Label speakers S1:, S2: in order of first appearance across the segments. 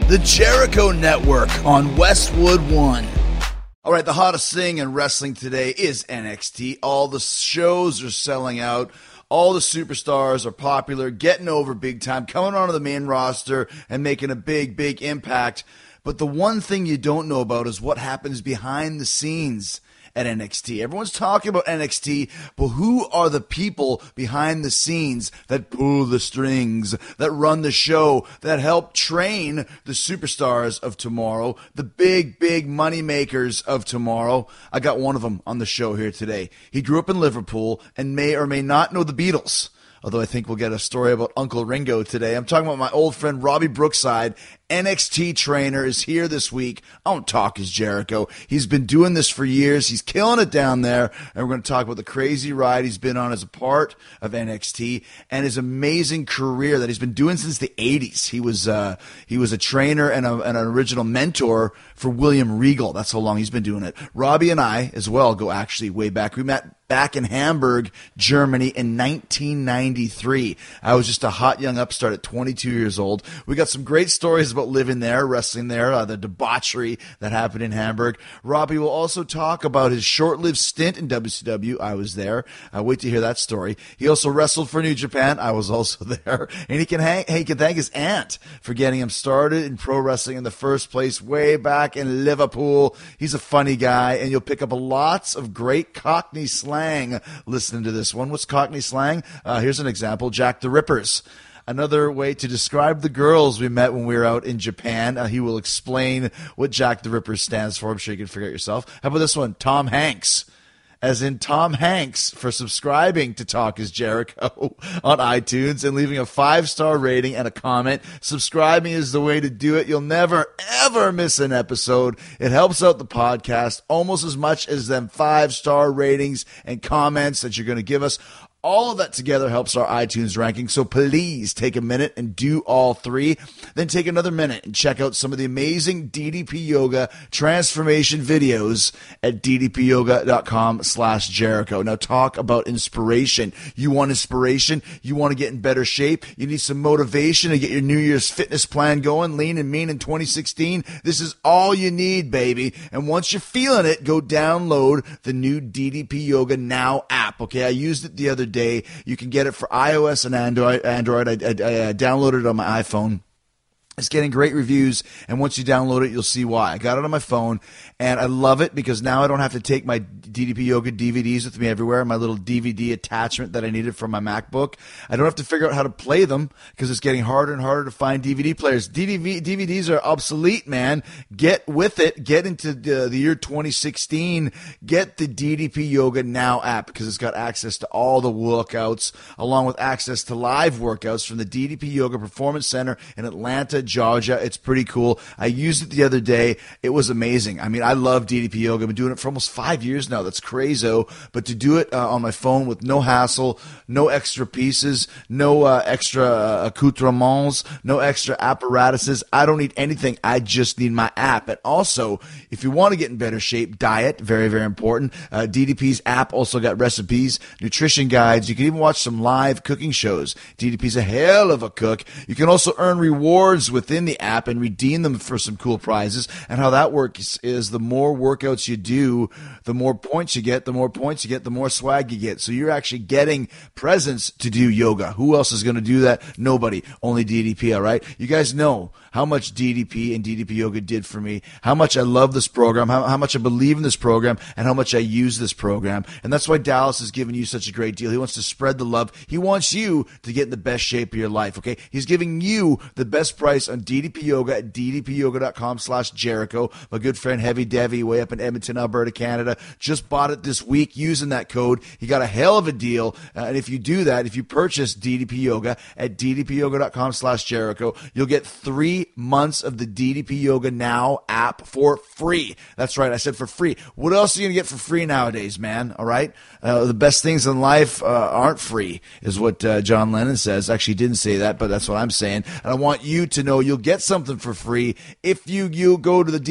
S1: The Jericho Network on Westwood One. All right, the hottest thing in wrestling today is NXT. All the shows are selling out. All the superstars are popular, getting over big time, coming onto the main roster and making a big, big impact. But the one thing you don't know about is what happens behind the scenes at NXT. Everyone's talking about NXT, but who are the people behind the scenes that pull the strings, that run the show, that help train the superstars of tomorrow, the big, big money makers of tomorrow? I got one of them on the show here today. He grew up in Liverpool and may or may not know the Beatles, although I think we'll get a story about Uncle Ringo today. I'm talking about my old friend Robbie Brookside. NXT trainer is here this week on Talk is Jericho. He's been doing this for years. He's killing it down there. And we're going to talk about the crazy ride he's been on as a part of NXT and his amazing career that he's been doing since the 80s. He was a trainer and an original mentor for William Regal. That's how long he's been doing it. Robbie and I as well go actually way back. We met back in Hamburg, Germany in 1993. I was just a hot young upstart at 22 years old. We got some great stories about living there, wrestling there, the debauchery that happened in Hamburg. Robbie will also talk about his short-lived stint in WCW. I was there. Wait to hear that story. He also wrestled for New Japan. I was also there. And he can thank his aunt for getting him started in pro wrestling in the first place way back in Liverpool. He's a funny guy, and you'll pick up lots of great Cockney slang listening to this one. What's Cockney slang? Here's an example. Jack the Rippers. Another way to describe the girls we met when we were out in Japan. He will explain what Jack the Ripper stands for. I'm sure you can figure it yourself. How about this one? Tom Hanks. As in Tom Hanks for subscribing to Talk is Jericho on iTunes and leaving a 5-star rating and a comment. Subscribing is the way to do it. You'll never, ever miss an episode. It helps out the podcast almost as much as them 5-star ratings and comments that you're going to give us. All of that together helps our iTunes ranking, so please take a minute and do all three. Then take another minute and check out some of the amazing DDP Yoga transformation videos at ddpyoga.com/Jericho. Now talk about inspiration. You want inspiration? You want to get in better shape? You need some motivation to get your New Year's fitness plan going, lean and mean in 2016? This is all you need, baby. And once you're feeling it, go download the new DDP Yoga Now app. Okay, I used it the other day. You can get it for iOS and Android. I downloaded it on my iPhone. It's getting great reviews, and once you download it, you'll see why. I got it on my phone, and I love it because now I don't have to take my DDP Yoga DVDs with me everywhere, my little DVD attachment that I needed for my MacBook. I don't have to figure out how to play them because it's getting harder and harder to find DVD players. DVDs are obsolete, man. Get with it. Get into the year 2016. Get the DDP Yoga Now app because it's got access to all the workouts along with access to live workouts from the DDP Yoga Performance Center in Atlanta, Georgia. It's pretty cool. I used it the other day. It was amazing. I mean, I love DDP Yoga. I've been doing it for almost 5 years now. That's crazy. But to do it on my phone with no hassle, no extra pieces, no extra accoutrements, no extra apparatuses. I don't need anything. I just need my app. And also, if you want to get in better shape, diet, very, very important. DDP's app also got recipes, nutrition guides. You can even watch some live cooking shows. DDP's a hell of a cook. You can also earn rewards within the app and redeem them for some cool prizes. And how that works is the more workouts you do, the more points you get, the more points you get, the more swag you get. So you're actually getting presents to do yoga. Who else is going to do that? Nobody. Only DDP, all right? You guys know how much DDP and DDP Yoga did for me, how much I love this program, how much I believe in this program, and how much I use this program. And that's why Dallas is giving you such a great deal. He wants to spread the love. He wants you to get in the best shape of your life, okay? He's giving you the best price on DDP Yoga at ddpyoga.com/Jericho. My good friend Heavy Devi, way up in Edmonton, Alberta, Canada, just bought it this week using that code. He got a hell of a deal. And if you do that, if you purchase DDP Yoga at ddpyoga.com/Jericho, you'll get 3 months of the DDP Yoga Now app for free. That's right. I said for free. What else are you going to get for free nowadays, man? All right. The best things in life aren't free is what John Lennon says. Actually, he didn't say that, but that's what I'm saying. And I want you to know you'll get something for free if you go to the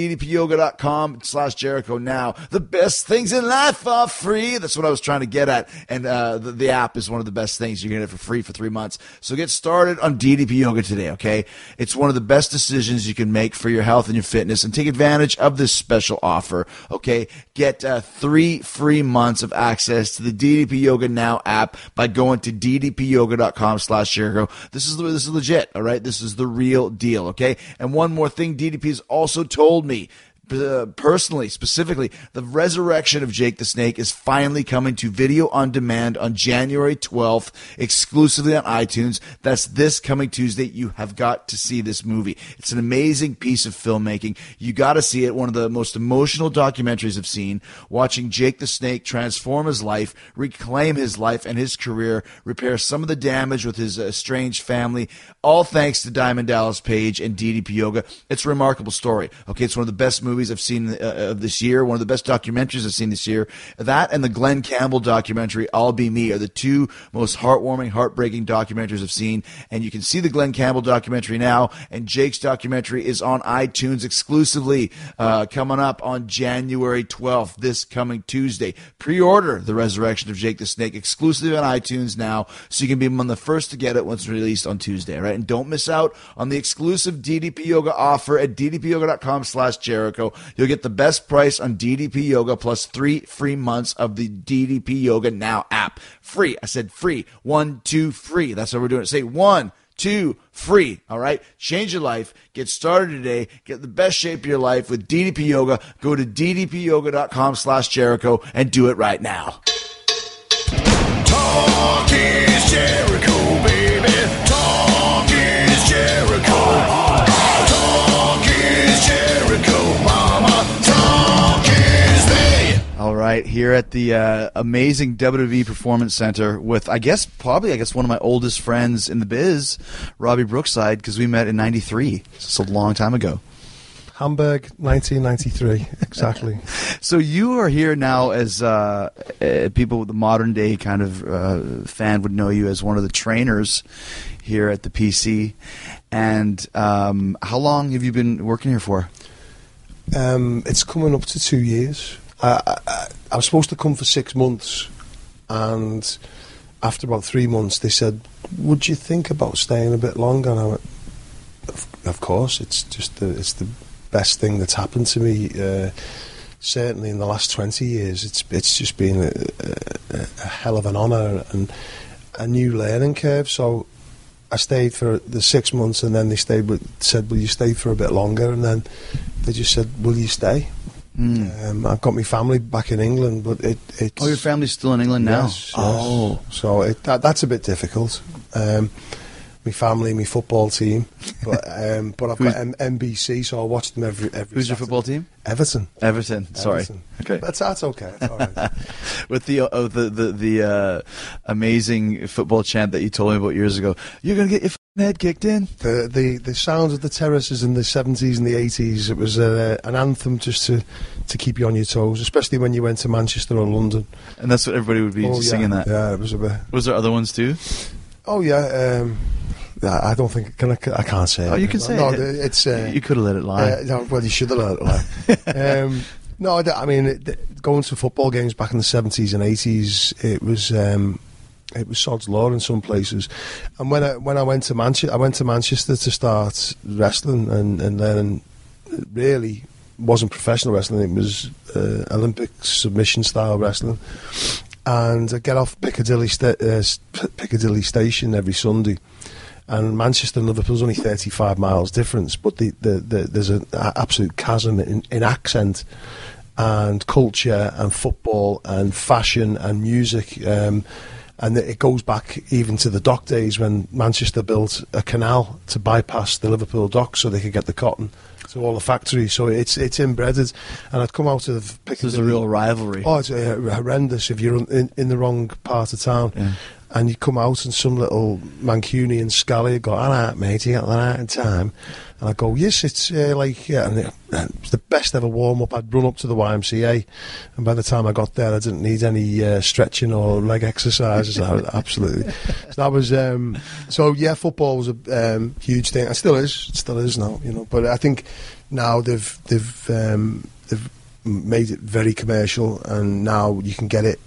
S1: ddpyoga.com/Jericho now. The best things in life are free. That's what I was trying to get at. And the app is one of the best things. You're going to get it for free for 3 months. So get started on DDP Yoga today, okay? It's one of the best best decisions you can make for your health and your fitness, and take advantage of this special offer. Okay, get 3 free months of access to the DDP Yoga Now app by going to ddpyoga.com/Jericho. This is legit, all right? This is the real deal, okay? And one more thing, DDP has also told me, personally, specifically, the resurrection of Jake the Snake is finally coming to video on demand on January 12th, exclusively on iTunes. That's this coming Tuesday. You have got to see this movie. It's an amazing piece of filmmaking. You got to see it. One of the most emotional documentaries I've seen. Watching Jake the Snake transform his life, reclaim his life and his career, repair some of the damage with his estranged family, all thanks to Diamond Dallas Page and DDP Yoga. It's a remarkable story. Okay, it's one of the best movies I've seen of this year, one of the best documentaries I've seen this year. That and the Glenn Campbell documentary, I'll Be Me, are the two most heartwarming, heartbreaking documentaries I've seen. And you can see the Glenn Campbell documentary now, and Jake's documentary is on iTunes exclusively, coming up on January 12th, this coming Tuesday. Pre-order The Resurrection of Jake the Snake exclusively on iTunes now, so you can be among the first to get it once it's released on Tuesday, all right? And don't miss out on the exclusive DDP Yoga offer at ddpyoga.com/Jericho. You'll get the best price on DDP Yoga plus 3 free months of the DDP Yoga Now app. Free. I said free. 1, 2, free. That's how we're doing it. Say 1, 2, free. All right? Change your life. Get started today. Get the best shape of your life with DDP Yoga. Go to ddpyoga.com/Jericho and do it right now.
S2: Talk is Jericho, baby. Talk is Jericho. Talk is Jericho, mama. Talk is me.
S1: All right, here at the amazing WWE Performance Center with, I guess, one of my oldest friends in the biz, Robbie Brookside, because we met in '93. It's a long time ago.
S3: Hamburg, 1993, exactly.
S1: So you are here now as people with the modern day kind of fan would know you as one of the trainers here at the PC. And how long have you been working here for?
S3: It's coming up to 2 years. I was supposed to come for 6 months, and after about 3 months they said, would you think about staying a bit longer? And I went, of course, it's the best thing that's happened to me, certainly in the last 20 years. It's just been a hell of an honour and a new learning curve. So I stayed for the 6 months, and then they said, will you stay for a bit longer? And then they just said, will you stay? I've got my family back in England, but it's...
S1: Oh, your family's still in England now?
S3: Yes. Oh. So that's a bit difficult. My family, my football team, but I've got NBC, so I watch them every
S1: Who's
S3: Saturday.
S1: your football team?
S3: Everton.
S1: Sorry.
S3: Okay. That's okay. It's all right.
S1: With the amazing football chant that you told me about years ago, you're gonna get your head kicked in.
S3: The sounds of the terraces in the 70s and the 80s. It was an anthem just to keep you on your toes, especially when you went to Manchester or London.
S1: And that's what everybody would be singing. That.
S3: Yeah, it was a bit.
S1: Was there other ones too?
S3: Oh yeah. I don't think I can't say.
S1: Oh,
S3: it.
S1: you can say
S3: no,
S1: it.
S3: It's
S1: you could have let it lie.
S3: No, well, you should have let it lie. No, I mean, going to football games back in the 70s and 80s, it was sod's law in some places. And when I went to Manchester to start wrestling, and then it really wasn't professional wrestling. It was Olympic submission style wrestling. And I get off Piccadilly Station every Sunday. And Manchester and Liverpool's only 35 miles difference, but there's an absolute chasm in accent and culture and football and fashion and music. And it goes back even to the dock days when Manchester built a canal to bypass the Liverpool docks so they could get the cotton to all the factories. So it's inbred. And I'd come out of Piccadilly.
S1: There's a real rivalry.
S3: Oh, it's horrendous if you're in the wrong part of town. Yeah. And you come out and some little Mancunian scally go, all right, mate, you got that out in time. And I go, yes, it's and it was the best ever warm-up. I'd run up to the YMCA, and by the time I got there, I didn't need any stretching or leg exercises. Absolutely. So that was, football was a huge thing. It still is now, you know. But I think now they've made it very commercial, and now you can get it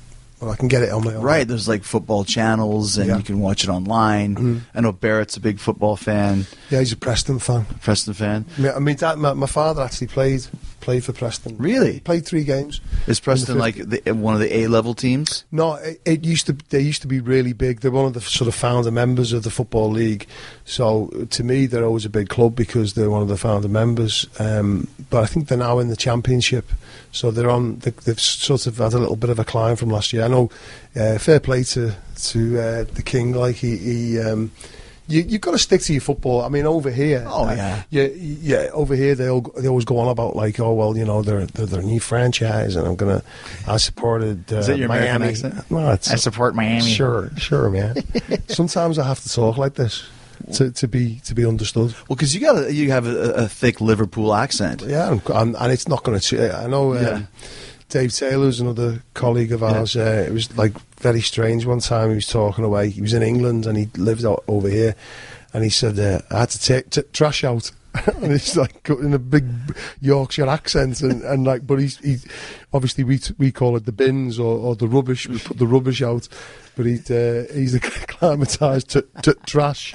S3: Well, I can get it on my own.
S1: Right, there's like football channels, and
S3: Yeah.
S1: you can watch it online. I know Barrett's a big football fan,
S3: Yeah, he's a Preston fan.
S1: Preston fan.
S3: I mean, my father actually played for Preston.
S1: Really?
S3: Played 3 games.
S1: Is Preston like one of the A-level teams?
S3: No, it used to. They used to be really big. They're one of the sort of founder members of the Football League. So to me, they're always a big club because they're one of the founder members. But I think they're now in the Championship, so they're on. They've sort of had a little bit of a climb from last year. I know. Fair play to the King. Like he you've got to stick to your football. I mean, over here, yeah, over here they always go on about like, oh well, you know, they're a new franchise, and I supported
S1: Is that your American
S3: Miami.
S1: accent?
S3: No,
S1: I support Miami.
S3: Sure, man. Sometimes I have to talk like this to be understood.
S1: Well, because you have a thick Liverpool accent.
S3: Yeah, and it's not going to. I know.
S1: Yeah.
S3: Dave Taylor's another colleague of ours. It was like very strange one time. He was talking away. He was in England and he lived over here, and he said, "I had to take trash out." And he's like in a big Yorkshire accent, and like, but he obviously we call it the bins or the rubbish. We put the rubbish out, but he's acclimatised to trash.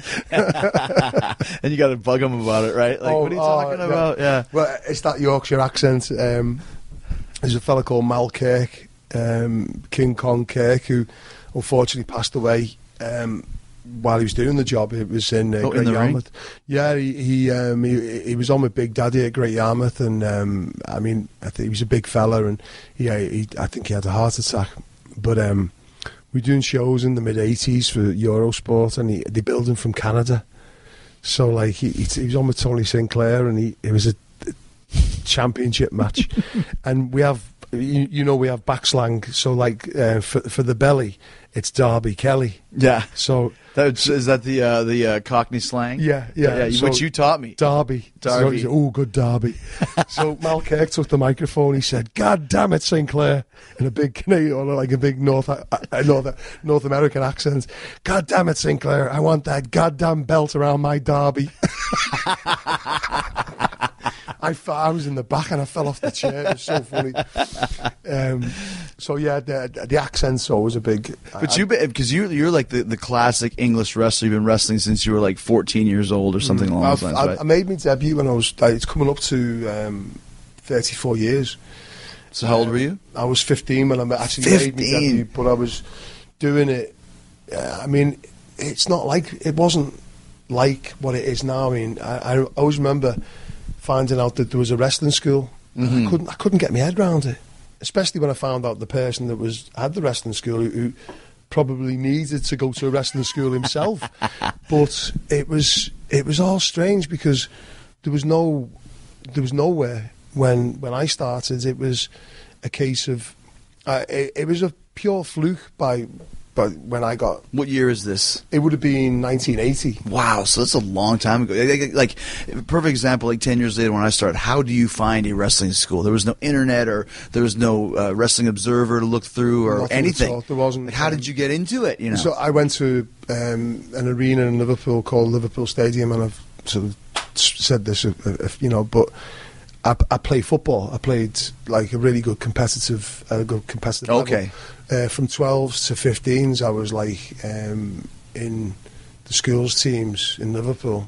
S1: And you got to bug him about it, right? Like, what are you talking about? Yeah.
S3: Well, it's that Yorkshire accent. There's a fella called Mal Kirk, King Kong Kirk, who unfortunately passed away while he was doing the job. It was in Great
S1: in the
S3: Yarmouth. Yeah, he was on with Big Daddy at Great Yarmouth, and I mean, I think he was a big fella, and I think he had a heart attack. But we were doing shows in the mid-'80s for Eurosport, and they billed him from Canada. So like he was on with Tony Sinclair, and it was a championship match. And we have we have backslang, so like for the belly it's Derby Kelly.
S1: Yeah.
S3: So
S1: is that the Cockney slang?
S3: Yeah. So
S1: which you taught me.
S3: Derby. So he said, oh, good Derby. So Mal Kirk took the microphone. He said, "God damn it, Sinclair," in a big Canadian, or like a big North American accent. "God damn it, Sinclair! I want that goddamn belt around my Derby." I was in the back and I fell off the chair. It was so funny. So yeah, the accent's always a big.
S1: But because you're like the classic English wrestler. You've been wrestling since you were like 14 years old or something along those lines, right?
S3: I made my debut when I was. It's coming up to 34 years.
S1: So how old were you?
S3: I was 15 when I actually made my debut, but I was doing it. I mean, it wasn't like what it is now. I mean, I always remember finding out that there was a wrestling school. I couldn't get my head around it, especially when I found out the person that had the wrestling school who probably needed to go to a wrestling school himself. But it was all strange because there was nowhere when I started. It was a case of it was a pure fluke but when I got...
S1: What year is this?
S3: It would have been 1980.
S1: Wow, so that's a long time ago. Like perfect example, like 10 years later when I started, how do you find a wrestling school? There was no internet, or there was no Wrestling Observer to look through, or
S3: Nothing
S1: anything.
S3: at all. There wasn't.
S1: Like, how did you get into it, you know?
S3: So I went to an arena in Liverpool called Liverpool Stadium, and I've sort of said this, but I play football. I played like a really good competitive
S1: Okay.
S3: level. From 12s to 15s, I was like in the schools teams in Liverpool,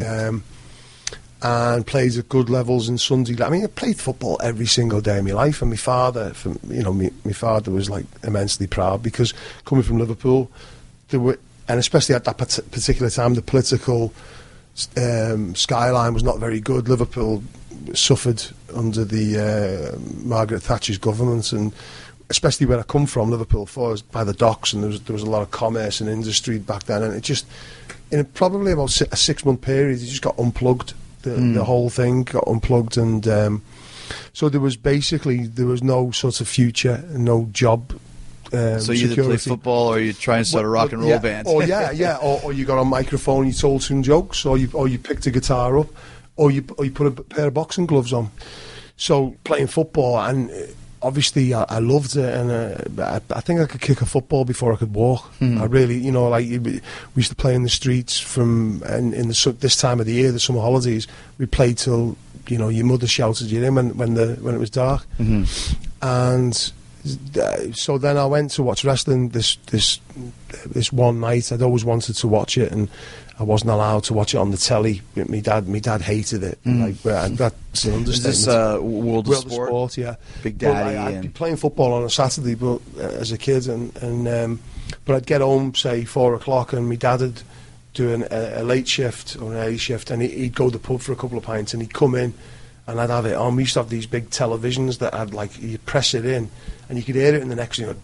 S3: and played at good levels in Sunday. I mean, I played football every single day of my life, and my father, my father was like immensely proud because coming from Liverpool, and especially at that particular time, the political skyline was not very good. Liverpool suffered under the Margaret Thatcher's government, and especially where I come from, Liverpool, was by the docks, and there was a lot of commerce and industry back then, and it just, in probably about a 6-month period, it just got unplugged. The whole thing got unplugged, and so there was no sort of future, no job.
S1: So you either play football or you try and start a rock and roll band.
S3: Or you got a microphone, you told some jokes, or you picked a guitar up, or you put a pair of boxing gloves on. So playing football, and obviously I loved it, and I think I could kick a football before I could walk. I really, we used to play in the streets in this time of the year, the summer holidays. We played till your mother shouted you in when it was dark, and So then I went to watch wrestling this one night. I'd always wanted to watch it, and I wasn't allowed to watch it on the telly. My dad hated it. Like, that's an understatement.
S1: Is this World of Sport?
S3: Yeah.
S1: Big Daddy.
S3: I'd be playing football on a Saturday, but as a kid, but I'd get home, say 4:00, and my dad would do a late shift or an early shift, and he'd go to the pub for a couple of pints, and he'd come in, and I'd have it on. We used to have these big televisions that had, like, you press it in, and you could hear it in the next room.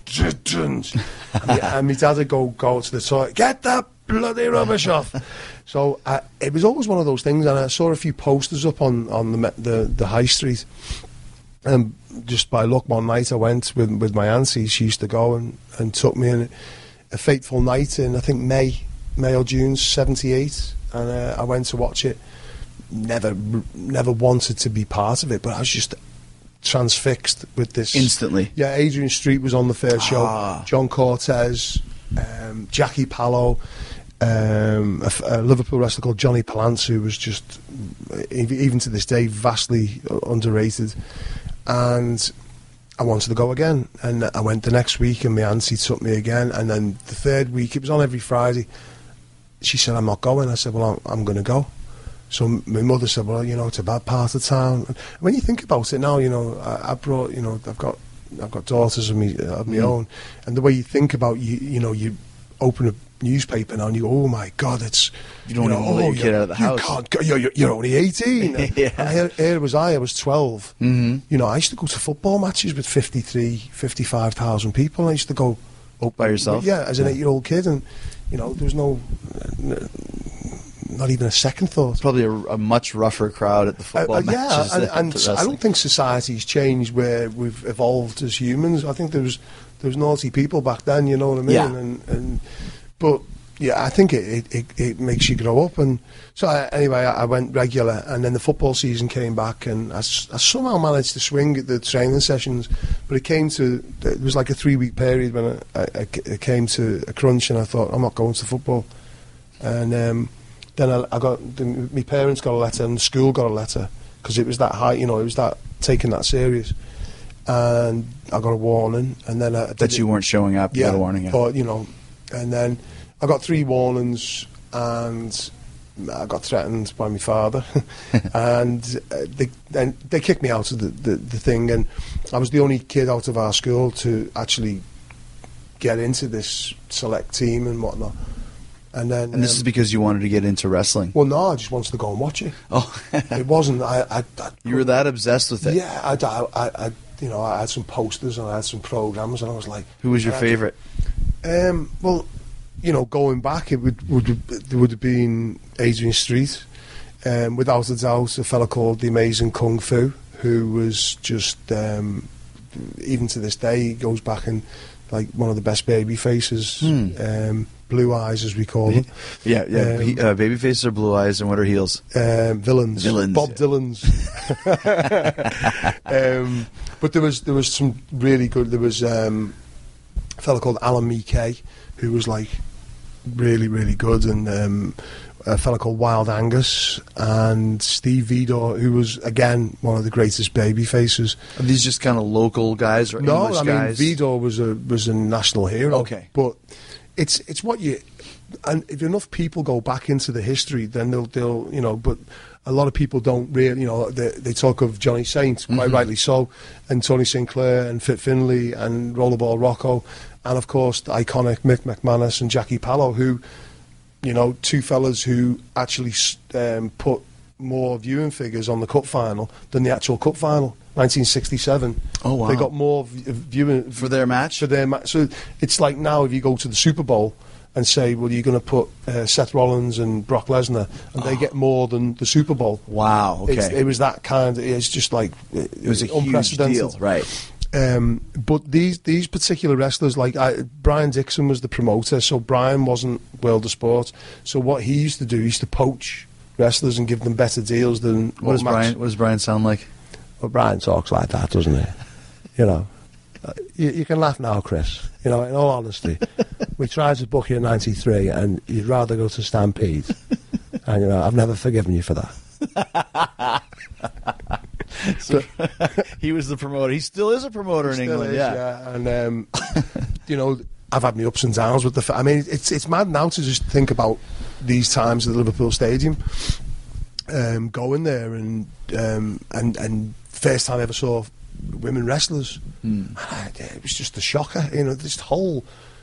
S3: And my dad would go to the toilet, get that bloody rubbish off. So it was always one of those things, and I saw a few posters up on the high street. And just by luck, one night I went with my auntie. She used to go and took me in a fateful night in, I think, May or June '78, and I went to watch it. Never wanted to be part of it, but I was just transfixed with this.
S1: Instantly.
S3: Yeah, Adrian Street was on the first show. John Cortez, Jackie Pallow, a Liverpool wrestler called Johnny Palance, who was just, even to this day, vastly underrated. And I wanted to go again, and I went the next week, and my auntie took me again, and then the third week, it was on every Friday. She said, I'm not going. I said, well, I'm going to go. So my mother said, well, it's a bad part of town. And when you think about it now, I brought, I've got daughters of my own, and the way you think about you open a newspaper now and you go, oh my God, it's
S1: you don't even let your kid out of the house.
S3: You can't go, you're only 18.
S1: Yeah.
S3: And here was I was 12.
S1: Mm-hmm.
S3: I used to go to football matches with 55,000 people. I used to go
S1: up by yourself.
S3: Yeah, as an 8-year-old kid, and there was no. Not even a second thought.
S1: Probably a much rougher crowd at the football matches.
S3: Yeah, and I don't think society's changed where we've evolved as humans. I think there was naughty people back then, you know what I mean?
S1: Yeah.
S3: But yeah, I think it makes you grow up. And so anyway, I went regular, and then the football season came back, and I somehow managed to swing at the training sessions. But it was like a 3-week period when it came to a crunch, and I thought, I'm not going to football. And then my parents got a letter, and the school got a letter, because it was that high, it was that taking that serious. And I got a warning, and then that
S1: you weren't showing up. You got a warning. Yeah.
S3: But and then I got 3 warnings, and I got threatened by my father, and they kicked me out of the thing, and I was the only kid out of our school to actually get into this select team and whatnot. And this is
S1: because you wanted to get into wrestling?
S3: Well, no, I just wanted to go and watch it.
S1: Oh,
S3: it wasn't.
S1: You were that obsessed with it?
S3: Yeah, I had some posters and I had some programs, and I was like,
S1: who was your favourite?
S3: Well, going back, there would have been Adrian Street, without a doubt, a fella called the Amazing Kung Fu, who was just, even to this day, he goes back and like one of the best baby faces. Blue eyes, as we call them.
S1: Yeah. Baby faces are blue eyes, and what are heels?
S3: Villains. Bob
S1: yeah.
S3: Dylan's. But there was some really good. There was a fellow called Alan McKay, who was like really, really good, and a fellow called Wild Angus, and Steve Vidor, who was again one of the greatest baby faces.
S1: Are these just kind of local guys or English guys?
S3: Vidor was a national hero.
S1: Okay,
S3: but it's what you, and if enough people go back into the history, then they'll but a lot of people don't really, they talk of Johnny Saint, quite rightly so, and Tony Sinclair and Fit Finlay and Rollerball Rocco, and of course the iconic Mick McManus and Jackie Pallow, who, 2 fellas who actually put more viewing figures on the cup final than the actual cup final. 1967.
S1: Oh wow!
S3: They got more viewing
S1: for their match.
S3: So it's like now, if you go to the Super Bowl and say, "Well, you're going to put Seth Rollins and Brock Lesnar," and they get more than the Super Bowl.
S1: Wow! Okay,
S3: it was that kind. It's just like
S1: it was a huge deal, right?
S3: But these particular wrestlers, like Brian Dixon was the promoter, so Brian wasn't World of Sport. So what he used to do, he used to poach wrestlers and give them better deals than
S1: what does Brian sound like?
S3: Well, Brian talks like that, doesn't he? You can laugh now, Chris. In all honesty, we tried to book you in '93, and you'd rather go to Stampede, and I've never forgiven you for that.
S1: He was the promoter. He still is a promoter in
S3: Still
S1: England.
S3: is,
S1: Yeah.
S3: And you know, I've had my ups and downs with the. I mean, it's mad now to just think about these times at the Liverpool Stadium, going there and first time I ever saw women wrestlers. It was just a shocker. You know, this whole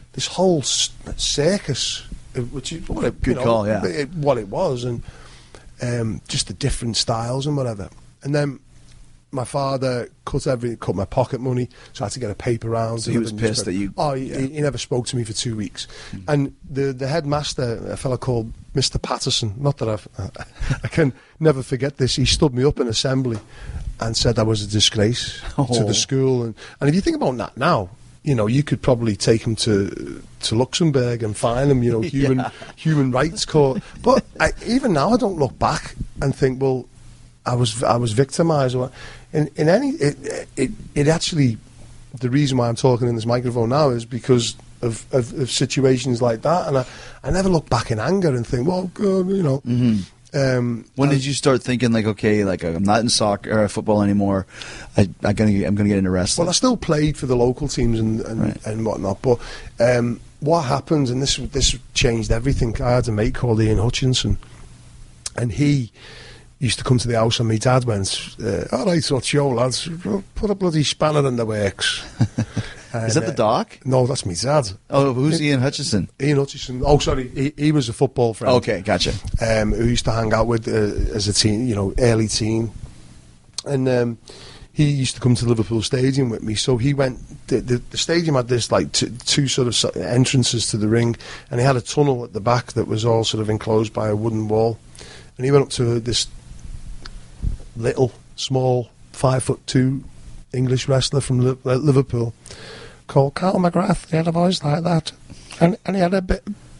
S3: circus, which is what it,
S1: Good call, yeah.
S3: what it was, and just the different styles and whatever. And then my father cut my pocket money, so I had to get a paper round.
S1: So he was pissed that you...
S3: Oh, he never spoke to me for 2 weeks. And the headmaster, a fellow called Mr. Patterson, not that I can never forget this, he stood me up in assembly and said I was a disgrace to the school. And if you think about that now, you know, you could probably take him to Luxembourg and fine him, you know, human rights court. But even now, I don't look back and think, well, I was victimised. In any, it actually, the reason why I'm talking in this microphone now is because of situations like that, and I never look back in anger and think, well, God, you know.
S1: When did you start thinking like, okay, like I'm not in soccer or football anymore, I'm gonna get into wrestling?
S3: Well, I still played for the local teams and whatnot, but what happened, and this changed everything. I had a mate called Ian Hutchinson, and he used to come to the house, and my dad went, all right, what's your lads, put a bloody spanner in the works.
S1: Is that the doc?
S3: No, that's my dad.
S1: Oh, who's Ian Hutchinson?
S3: Ian Hutchinson. Oh, sorry, he was a football friend.
S1: Okay, gotcha.
S3: Who used to hang out with as a teen, you know, early teen. And he used to come to Liverpool Stadium with me. So he went, the stadium had this like two sort of entrances to the ring, and he had a tunnel at the back that was all sort of enclosed by a wooden wall. And he went up to this little, small, 5'2" English wrestler from Liverpool called Carl McGrath. He had a voice like that, and he had a bit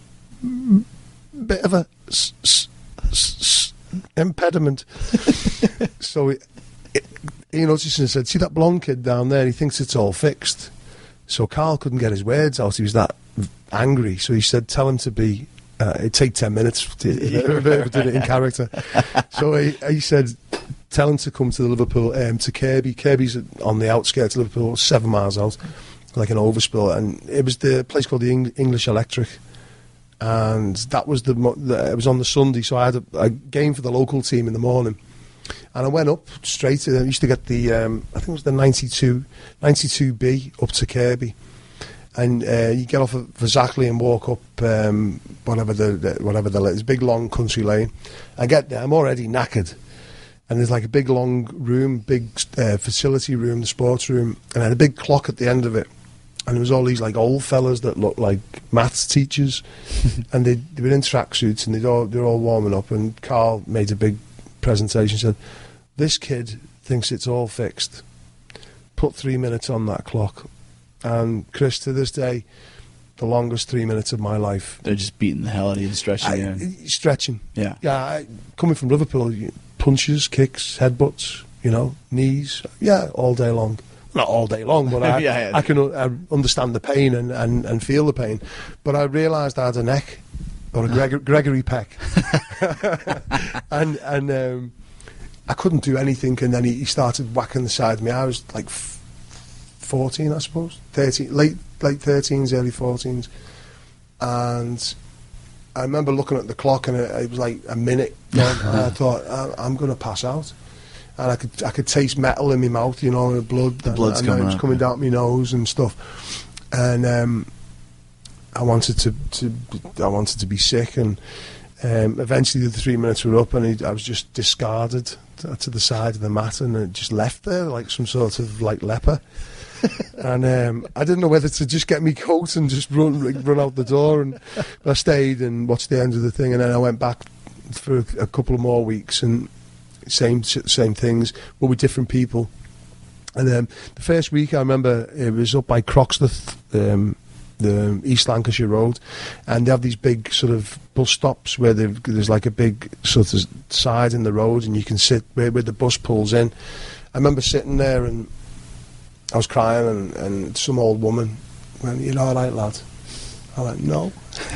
S3: of a impediment. So Ian Hutchinson said, "See that blonde kid down there? He thinks it's all fixed." So Carl couldn't get his words out. He was that angry. So he said, "Tell him to be." It'd take 10 minutes to did it in character. So he said, tell him to come to the Liverpool, to Kirby. Kirby's on the outskirts of Liverpool, 7 miles out, like an overspill. And it was the place called the English Electric. And that was it was on the Sunday, so I had a game for the local team in the morning. And I went up straight. I used to get the, I think it was the 92B up to Kirby. And you get off at Verzackley and walk up whatever the big long country lane. I get there, I'm already knackered, and there's like a big long room, big facility room, the sports room, and I had a big clock at the end of it, and there was all these like old fellas that looked like maths teachers, and they were in tracksuits, and they were all warming up, and Carl made a big presentation, said, "This kid thinks it's all fixed. Put 3 minutes on that clock." And Chris, to this day, the longest 3 minutes of my life.
S1: They're just beating the hell out of you and stretching.
S3: Stretching.
S1: Yeah.
S3: Yeah. Coming from Liverpool, punches, kicks, headbutts, you know, knees. Yeah, all day long. Not all day long, but I can understand the pain and feel the pain. But I realised I had a neck, or a Gregory Peck, and I couldn't do anything. And then he started whacking the side of me. I was like 14, I suppose, 13, late 13s, early 14s, and I remember looking at the clock, and it was like a minute gone, and I thought, I'm going to pass out, and I could taste metal in my mouth, you know, and the blood's coming out. It was coming down my nose and stuff, and I wanted to be sick, and eventually the 3 minutes were up, and I was just discarded to the side of the mat, and it just left there like some sort of like leper. And I didn't know whether to just get me coat and just run out the door, and I stayed and watched the end of the thing, and then I went back for a couple of more weeks, and same things, but with different people. And the first week, I remember it was up by Croxteth, the East Lancashire Road, and they have these big sort of bus stops where there's like a big sort of side in the road, and you can sit where the bus pulls in. I remember sitting there, and I was crying, and some old woman went, "You're all right, lad?" I went, "No,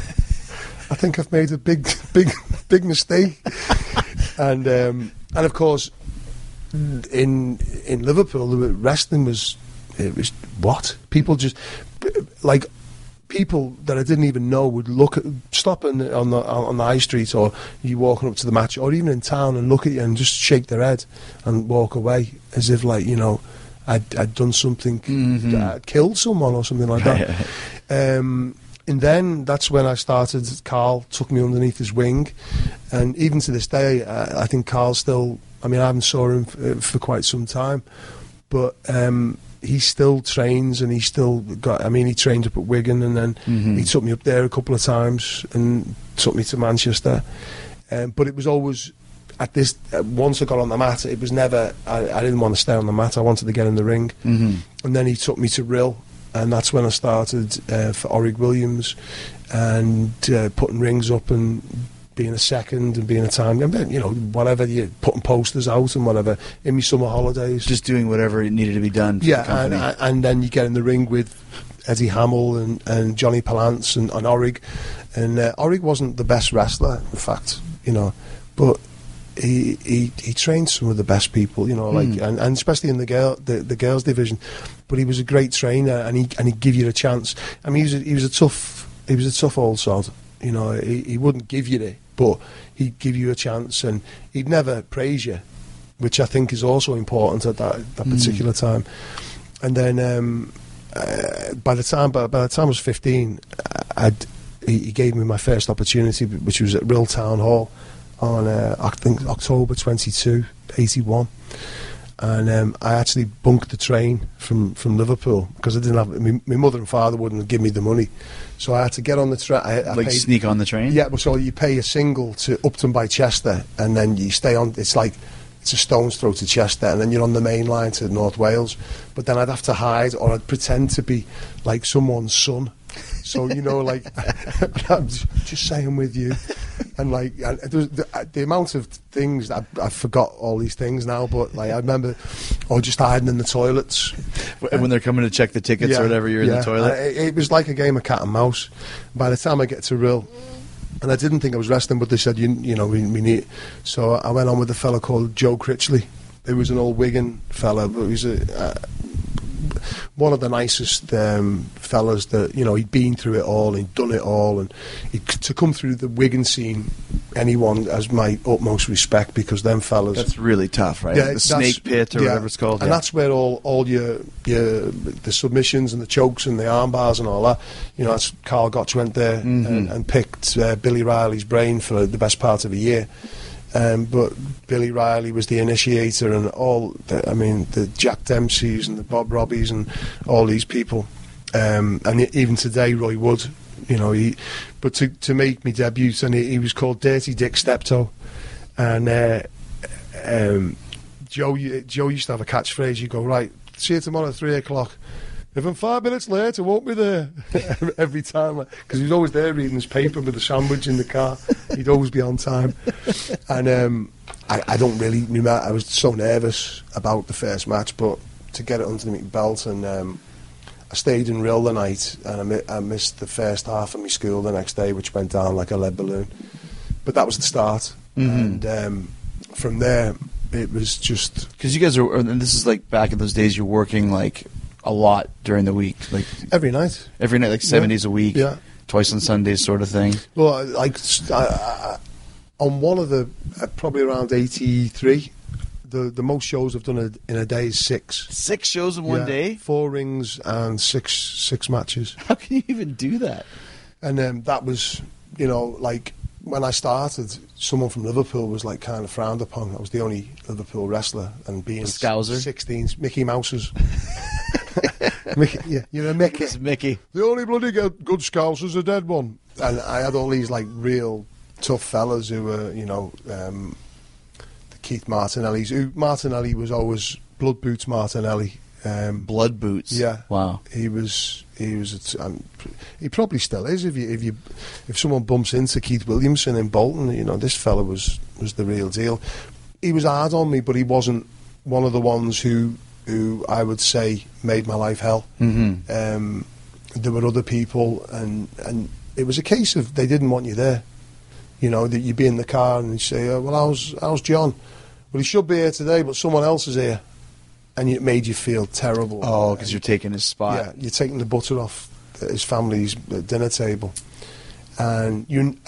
S3: I think I've made a big mistake." And of course, in Liverpool, wrestling was what people just like. People that I didn't even know would stop on the high street, or you walking up to the match, or even in town, and look at you and just shake their head and walk away as if, like, you know, I'd done something, I'd killed someone or something like that. And then that's when I started. Carl took me underneath his wing, and even to this day, I think Carl still. I mean, I haven't saw him for quite some time, but. He still trains, and he still got. I mean, he trained up at Wigan, and then he took me up there a couple of times and took me to Manchester. But it was always at this. Once I got on the mat, it was never. I didn't want to stay on the mat. I wanted to get in the ring. And then he took me to Rill, and that's when I started for Orrig Williams, and putting rings up and being a second and being a time, you know, whatever, you putting posters out and whatever in my summer holidays,
S1: just doing whatever needed to be done for the company.
S3: And then you get in the ring with Eddie Hamill and Johnny Palance and Orrig, and Orrig wasn't the best wrestler, in fact, you know, but he trained some of the best people, you know, like and especially in the girls division. But he was a great trainer, and he'd give you a chance. I mean, he was a tough old sod. You know, he wouldn't give you it, but he'd give you a chance, and he'd never praise you, which I think is also important at that particular time. And then by the time I was 15, he gave me my first opportunity, which was at Rill Town Hall on I think October 22, 81. And I actually bunked the train from Liverpool because I didn't have my mother and father wouldn't give me the money, so I had to get on the train.
S1: Like sneak on the train.
S3: Yeah, so you pay a single to Upton by Chester, and then you stay on. It's a stone's throw to Chester, and then you're on the main line to North Wales. But then I'd have to hide, or I'd pretend to be like someone's son. So, you know, like, I'm just saying with you. And, like, the amount of things, I forgot all these things now, but, like, I remember, just hiding in the toilets.
S1: When they're coming to check the tickets or whatever, you're in the toilet?
S3: It was like a game of cat and mouse. By the time I get to Rill, and I didn't think I was wrestling, but they said, you know, we need... So I went on with a fella called Joe Critchley. He was an old Wigan fella, but he was one of the nicest fellas that, you know, he'd been through it all, he'd done it all, and to come through the Wigan scene, anyone has my utmost respect, because them fellas...
S1: That's really tough, right?
S3: Yeah,
S1: the snake pit or whatever it's called.
S3: And that's where all your the submissions and the chokes and the arm bars and all that, you know, that's Carl Gotch went there and picked Billy Riley's brain for the best part of a year. But Billy Riley was the initiator, and the Jack Dempseys and the Bob Robbies and all these people, and even today Roy Wood, you know. But to make me debut, and he was called Dirty Dick Steptoe, and Joe used to have a catchphrase. You go, right, see you tomorrow at 3:00. If I'm 5 minutes late, I won't be there. Every time, because he was always there reading his paper with a sandwich in the car. He'd always be on time. And I don't really remember. I was so nervous about the first match, but to get it under my belt, and I stayed in Rill the night, and I missed the first half of my school the next day, which went down like a lead balloon. But that was the start, and from there it was just...
S1: Because you guys are, and this is like back in those days, you're working like a lot during the week, like
S3: every night,
S1: like 7 days a week, twice on Sundays, sort of thing.
S3: Well, like on one of the probably around 83, the most shows I've done in a day is 6.
S1: 6 shows in one day,
S3: 4 rings and six matches.
S1: How can you even do that?
S3: And that was, you know, like when I started, someone from Liverpool was like kind of frowned upon. I was the only Liverpool wrestler, and being
S1: Scouser,
S3: 16s, Mickey Mouses. Mickey, yeah, you're a Mickey.
S1: It's Mickey.
S3: The only bloody good Scouser's a dead one. And I had all these like real tough fellas who were, you know, the Keith Martinellis. Martinelli was always Blood Boots Martinelli.
S1: Blood Boots.
S3: Yeah.
S1: Wow.
S3: He probably still is. If someone bumps into Keith Williamson in Bolton, you know, this fella was the real deal. He was hard on me, but he wasn't one of the ones who I would say made my life hell. There were other people, and it was a case of they didn't want you there. You know, that you'd be in the car and they'd say, well, how's John? Well, he should be here today, but someone else is here, and it made you feel terrible.
S1: Oh, because you're taking his spot.
S3: Yeah, you're taking the butter off his family's dinner table, and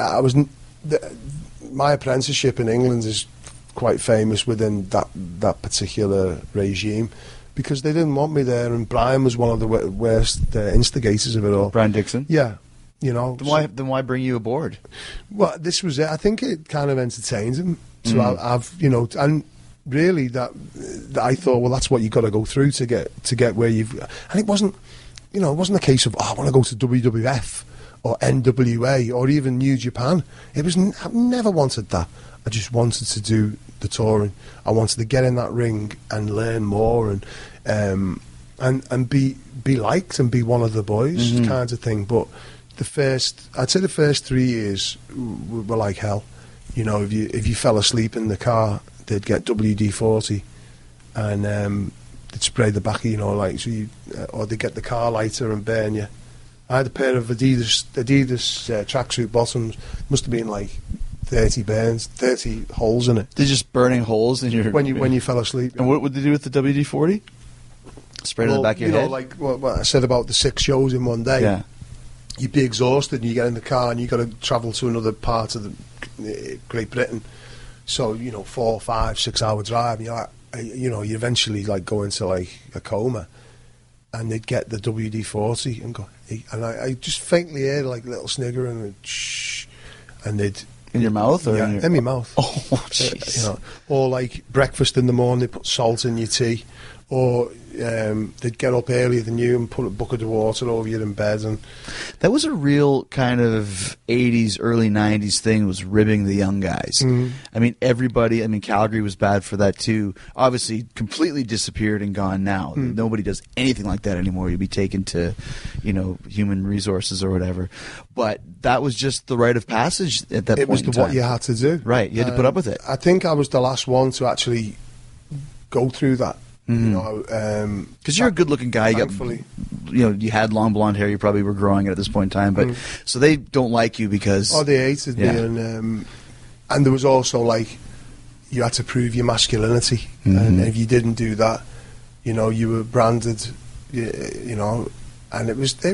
S3: my apprenticeship in England is quite famous within that particular regime, because they didn't want me there, and Brian was one of the worst instigators of it all.
S1: Brian Dixon.
S3: Yeah, you know.
S1: Then why bring you aboard?
S3: Well, this was it. I think it kind of entertained him. So I've you know, and really that I thought, well, that's what you've got to go through to get where you've. And it wasn't, you know, it wasn't a case of, oh, I want to go to WWF or NWA or even New Japan. It was. I never wanted that. I just wanted to do the touring. I wanted to get in that ring and learn more and be liked and be one of the boys, kind of thing. But I'd say the first 3 years were like hell. You know, if you fell asleep in the car, they'd get WD-40 and they'd spray the back of, you know, like, so or they'd get the car lighter and burn you. I had a pair of Adidas tracksuit bottoms. Must have been like 30 burns, 30 holes in it.
S1: They're just burning holes in your...
S3: When you fell asleep.
S1: And what would they do with the WD-40? Spray it in the back of your head?
S3: You know, like what I said about the 6 shows in one day.
S1: Yeah.
S3: You'd be exhausted and you get in the car and you got to travel to another part of the Great Britain. So, you know, 4, 5, 6 hour drive. And you're like, you know, you eventually like go into like a coma, and they'd get the WD-40 and go, and I just faintly heard like a little snigger and shh, and they'd.
S1: In your mouth? Or
S3: yeah, in my mouth.
S1: Oh, jeez.
S3: You know, or like breakfast in the morning, they put salt in your tea. Or they'd get up earlier than you and put a bucket of water over you in bed. And
S1: that was a real kind of 80s, early 90s thing, was ribbing the young guys. I mean, Calgary was bad for that too. Obviously, completely disappeared and gone now. Nobody does anything like that anymore. You'd be taken to, you know, human resources or whatever. But that was just the rite of passage at that point in time.
S3: It was what you had to do.
S1: Right, you had to put up with it.
S3: I think I was the last one to actually go through that. You know,
S1: because you're a good-looking guy.
S3: Thankfully,
S1: you had long blonde hair. You probably were growing it at this point in time, but so they don't like you because
S3: they hated me, and there was also like you had to prove your masculinity, and if you didn't do that, you know, you were branded, you know, and it was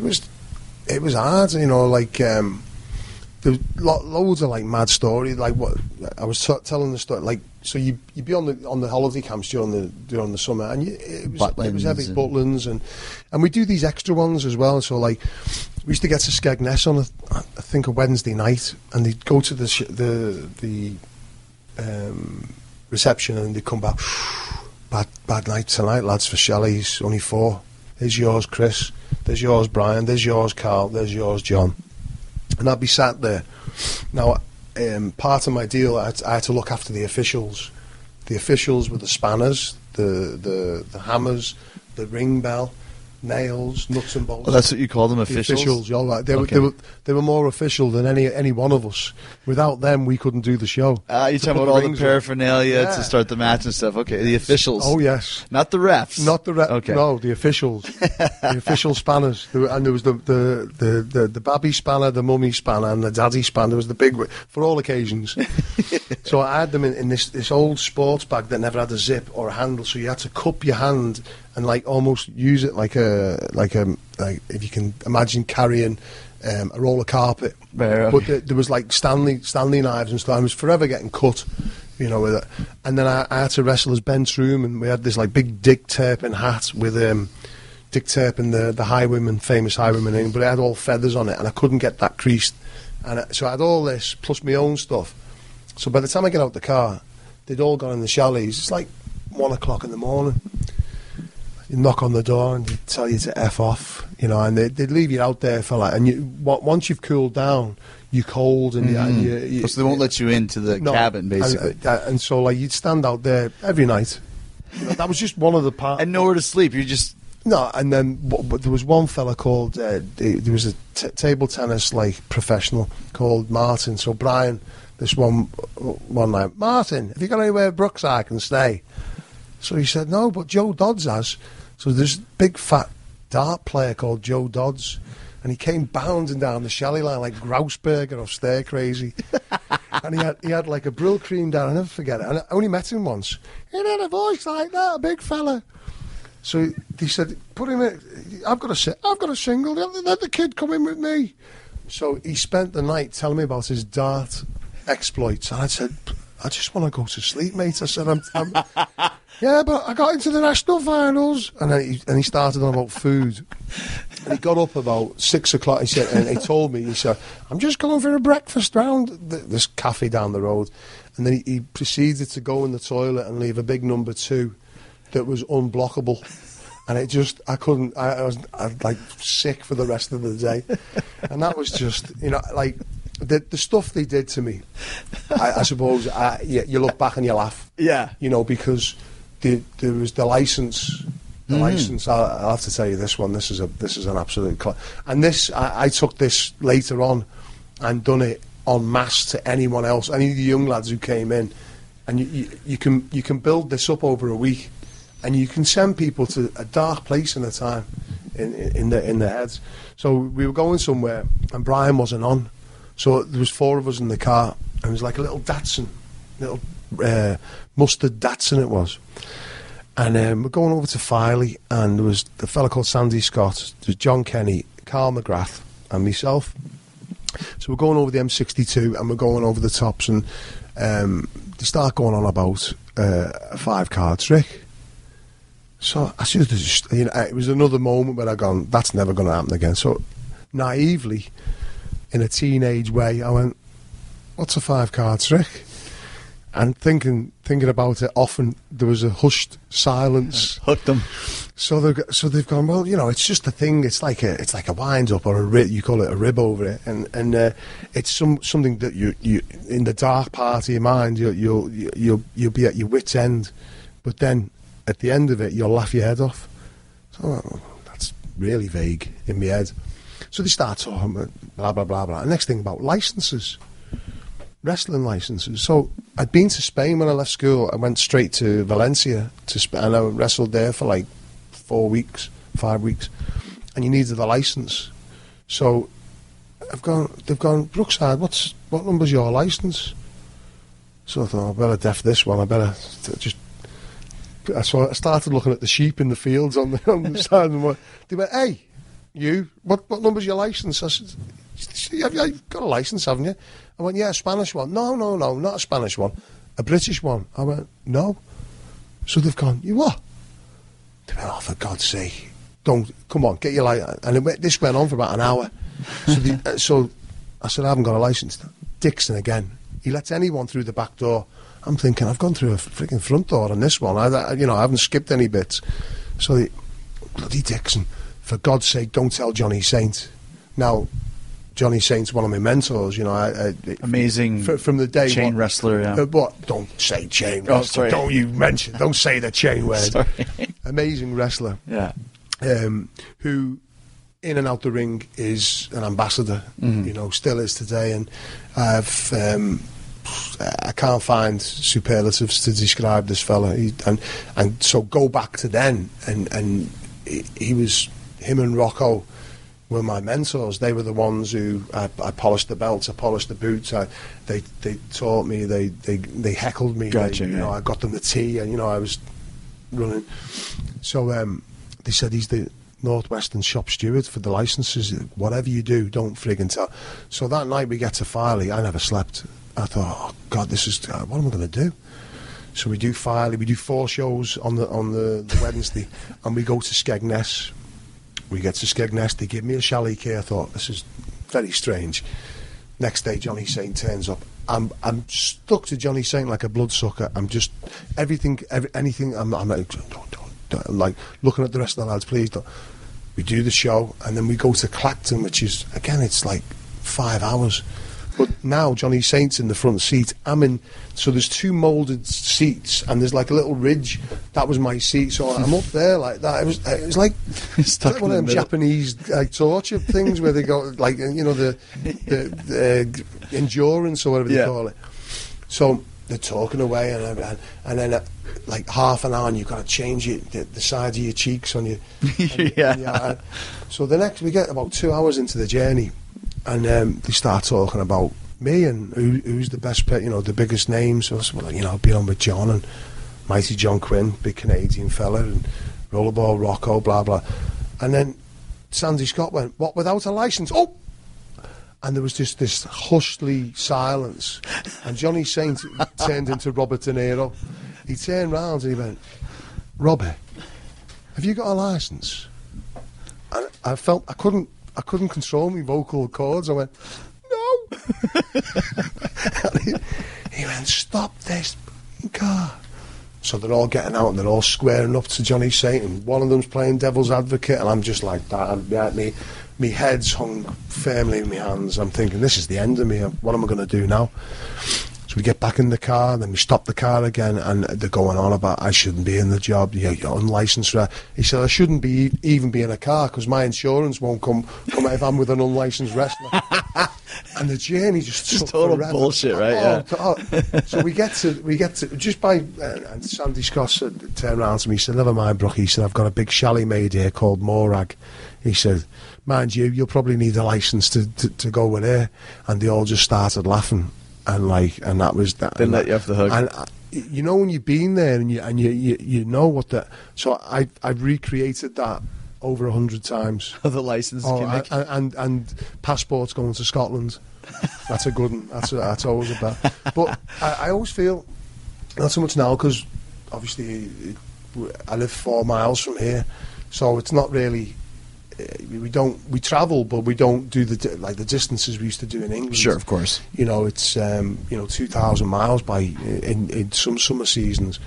S3: hard, you know, like. There was loads of like mad stories, like what I was telling the story. Like, so you'd be on the holiday camps during the summer, and it was heavy Butlins, and we do these extra ones as well. So like, we used to get to Skegness on I think a Wednesday night, and they'd go to the reception, and they'd come back. Bad night tonight, lads. For Shelley's only 4. There's yours, Chris. There's yours, Brian. There's yours, Carl. There's yours, John. And I'd be sat there. Now, part of my deal, I had to look after the officials. The officials were the spanners, the hammers, the ring bell, nails, nuts and bolts.
S1: Oh, that's what you call them, officials?
S3: The officials, you're right. They were more official than any one of us. Without them, we couldn't do the show.
S1: You're talking about all the paraphernalia to start the match and stuff. Okay, the officials.
S3: Oh, yes.
S1: Not the refs.
S3: Not the refs.
S1: Okay.
S3: No, the officials. The official spanners. And there was the babby spanner, the mummy spanner, and the daddy spanner. There was the big for all occasions. So I had them in this old sports bag that never had a zip or a handle, so you had to cup your hand and like almost use it like if you can imagine carrying a roll of carpet.
S1: Right.
S3: But there was like Stanley knives and stuff. I was forever getting cut, you know, with it. And then I had to wrestle as Ben Troom, and we had this like big Dick Turpin hat with Dick Turpin, the highwayman, famous highwayman, in, but it had all feathers on it, and I couldn't get that creased. And so I had all this plus my own stuff. So by the time I get out the car, they'd all gone in the chalets. It's like 1 o'clock in the morning. You knock on the door and they tell you to F off, you know, and they'd leave you out there for like, and once you've cooled down, you're cold, and
S1: so they won't let you into the cabin, basically.
S3: And so like you'd stand out there every night. You know, that was just one of the parts.
S1: And nowhere to sleep. You just
S3: no. And then but there was one fella called there was a table tennis like professional called Martin. So Brian, this one night, Martin, have you got anywhere Brooks I can stay? So he said, no, but Joe Dodds has. So there's this big fat dart player called Joe Dodds, and he came bounding down the chalet line like Grouseberger or Stair Crazy. And he had like a Brill cream down. I never forget it. And I only met him once. He had a voice like that, a big fella. So he said, "Put him in. I've got a single. Let the kid come in with me." So he spent the night telling me about his dart exploits, and I said, "I just want to go to sleep, mate." I said, "I'm yeah, but I got into the national finals," and then he started on about food. And he got up about 6 o'clock. He said, and he told me, he said, "I'm just going for a breakfast round this cafe down the road," and then he proceeded to go in the toilet and leave a big number 2 that was unblockable. And it just, I was like sick for the rest of the day. And that was just, like the stuff they did to me. I suppose you look back and you laugh.
S1: Yeah.
S3: Because there was the license. The license. I'll have to tell you this one. This is an absolute. And this, I took this later on, and done it en masse to anyone else, any of the young lads who came in, and you can build this up over a week. And you can send people to a dark place in a time, in their heads. So we were going somewhere, and Brian wasn't on. So there was 4 of us in the car, and it was like a little Datsun, little mustard Datsun it was. And we're going over to Filey, and there was the fella called Sandy Scott, there was John Kenny, Carl McGrath, and myself. So we're going over the M62, and we're going over the tops, and they start going on about a 5-card trick. So I should have just, it was another moment where I gone, that's never going to happen again. So naively, in a teenage way, I went, "What's a 5-card trick?" And thinking about it, often there was a hushed silence.
S1: Hooked them.
S3: So they've gone, "Well, it's just a thing. It's like a wind up or a rib. You call it a rib over it, and it's something that you in the dark part of your mind, you'll be at your wit's end, but then." At the end of it, you'll laugh your head off. So that's really vague in my head. So they start talking about blah, blah, blah, blah. And next thing about licences, wrestling licences. So I'd been to Spain when I left school. I went straight to Valencia and I wrestled there for like 5 weeks. And you needed a licence. So they've gone, "Brookside, what number's your licence?" So I thought, I better def this one. I better just... So I started looking at the sheep in the fields on the side, and they went, "Hey, you, what number's your licence?" I said, "You've got a licence, haven't you?" I went, "Yeah, a Spanish one." No, not a Spanish one, a British one. I went, "No." So they've gone, "You what?" They went, "Oh, for God's sake, come on, get your license." And this went on for about an hour. So I said, "I haven't got a licence." Dixon again. He lets anyone through the back door. I'm thinking, I've gone through a freaking front door on this one. I haven't skipped any bits. So bloody Dixon, for God's sake, don't tell Johnny Saint. Now, Johnny Saint's one of my mentors.
S1: Amazing
S3: from the day
S1: chain wrestler. Yeah.
S3: What? Don't say chain wrestler.
S1: Sorry.
S3: Don't say the chain word.
S1: Sorry.
S3: Amazing wrestler.
S1: Yeah.
S3: Who, in and out the ring, is an ambassador. Still is today, and I can't find superlatives to describe this fella. And so go back to then, and him and Rocco were my mentors. They were the ones who I polished the belts, I polished the boots. They taught me. They heckled me.
S1: Gotcha.
S3: I got them the tea, and I was running. So they said he's the Northwestern shop steward for the licences. Whatever you do, don't friggin' tell. So that night we get to Filey. I never slept. I thought, "Oh God, this is what am I going to do?" So we do Filey. We do 4 shows on the Wednesday, and we go to Skegness. We get to Skegness. They give me a chalet key. I thought, this is very strange. Next day, Johnny Saint turns up. I'm stuck to Johnny Saint like a bloodsucker. I'm just anything. I'm like looking at the rest of the lads. Please don't. We do the show, and then we go to Clacton, which is again, it's like 5 hours. But now Johnny Saint's in the front seat. So there's 2 moulded seats, and there's like a little ridge. That was my seat, so I'm up there like that. It was like one of them Japanese torture things where they go like the endurance or whatever they call it. So they're talking away, and then like half an hour, and you've got to change the sides of your cheeks on you. So the next, we get about 2 hours into the journey. And they start talking about me and who's the best, the biggest names. So I said, well, I've been on with John and Mighty John Quinn, big Canadian fella, and Rollerball Rocco, blah, blah. And then Sandy Scott went, what, without a licence? Oh! And there was just this hushly silence. And Johnny Saint turned into Robert De Niro. He turned round and he went, Robbie, have you got a licence? And I felt I couldn't control my vocal cords. I went, no. And he went, stop this car. So they're all getting out and they're all squaring up to Johnny Saint, and one of them's playing devil's advocate, and I'm just like that. And me head's hung firmly in my hands. I'm thinking, this is the end of me. What am I going to do now? So we get back in the car, then we stop the car again, and they're going on about I shouldn't be in the job. You're unlicensed. He said I shouldn't even be in a car because my insurance won't come out if I'm with an unlicensed wrestler. And the journey just
S1: total
S3: forever.
S1: bullshit, right?
S3: So we get to just by and Sandy Scott turned around to me. He said, "Never mind, Brook." He said, "I've got a big chalet made here called Morag." He said, "Mind you, you'll probably need a license to go in here." And they all just started laughing, and that was that.
S1: They let you off the hook.
S3: And when you've been there and you know what that. So I've recreated that over 100 times.
S1: The license gimmick.
S3: And passports going to Scotland. That's a good one. That's always a bad. But I always feel, not so much now because obviously I live 4 miles from here, so it's not really. We travel, but we don't do the distances we used to do in England.
S1: Sure, of course.
S3: It's 2,000 miles in some summer seasons.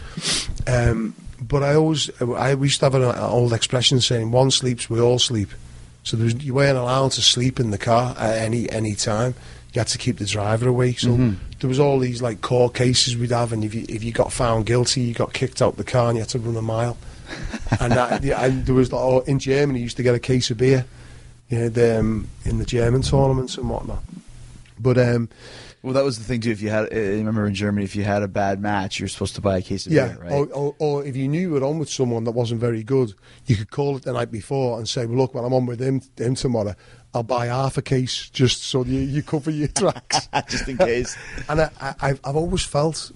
S3: But we used to have an old expression saying, "One sleeps, we all sleep." So you weren't allowed to sleep in the car at any time. You had to keep the driver away. So there was all these court cases we'd have, and if you got found guilty, you got kicked out the car and you had to run a mile. And there was in Germany, you used to get a case of beer, in the German tournaments and whatnot. But
S1: well, that was the thing too. If you had, I remember in Germany, if you had a bad match, you're supposed to buy a case of beer, right?
S3: Or if you knew you were on with someone that wasn't very good, you could call it the night before and say, "Well, look, when I'm on with him tomorrow, I'll buy half a case just so you cover your tracks,
S1: just in case."
S3: And I've always felt,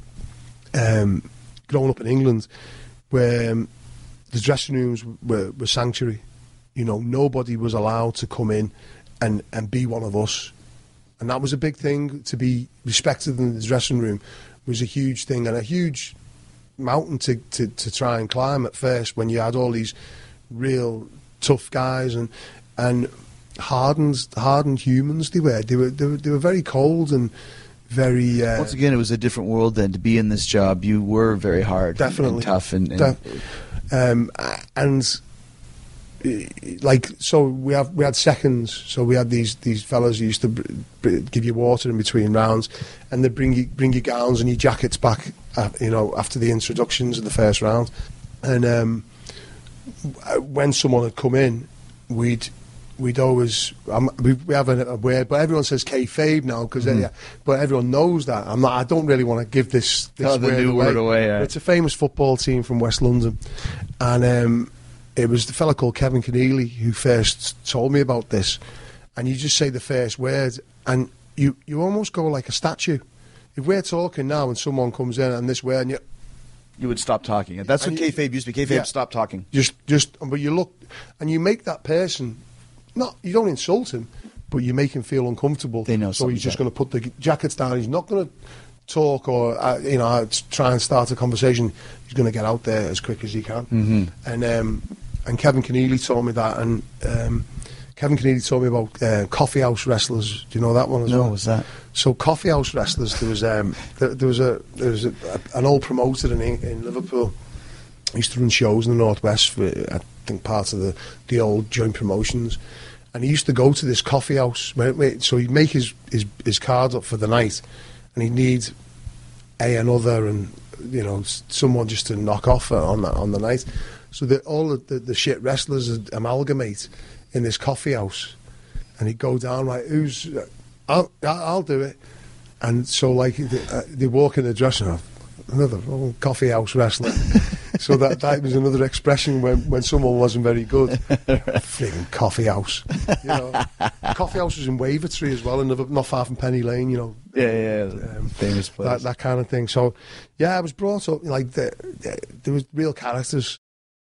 S3: growing up in England, where the dressing rooms were sanctuary. Nobody was allowed to come in and be one of us. And that was a big thing. To be respected in the dressing room was a huge thing and a huge mountain to try and climb at first, when you had all these real tough guys and hardened humans. They were very cold and very.
S1: Once again, it was a different world then. To be in this job, you were very hard,
S3: definitely
S1: and tough,
S3: so we had seconds. So we had these fellas who used to give you water in between rounds, and they'd bring your gowns and your jackets back, after the introductions of the first round. And when someone had come in, we'd always we have a word, but everyone says kayfabe now because but everyone knows that. I don't really want to give this word away.
S1: Yeah.
S3: It's a famous football team from West London, and it was the fella called Kevin Keneally who first told me about this. And you just say the first word, and you almost go like a statue. If we're talking now and someone comes in and this word, and
S1: you would stop talking. That's what kayfabe used to be. Kayfabe, stop talking.
S3: But you look, and you make that person. You don't insult him, but you make him feel uncomfortable.
S1: They know.
S3: So he's just going to put the jackets down. He's not going to talk or try and start a conversation. He's going to get out there as quick as he can. And Kevin Keneally told me that. And Kevin Keneally told me about coffee house wrestlers. Do you know that one as well?
S1: No, what's that?
S3: So coffee house wrestlers. There was an old promoter in Liverpool. He used to run shows in the Northwest for, I think, part of the old joint promotions, and he used to go to this coffee house. So he'd make his card up for the night, and he'd need another and someone just to knock off on the night. So that all the shit wrestlers would amalgamate in this coffee house, and he'd go down I'll do it. And so they walk in the dressing room, another coffee house wrestler. So that was another expression when someone wasn't very good. Frigging coffee house. You know, coffee house was in Wavertree as well, not far from Penny Lane. You know.
S1: Yeah. Famous place.
S3: That kind of thing. So, yeah, I was brought up like there was real characters.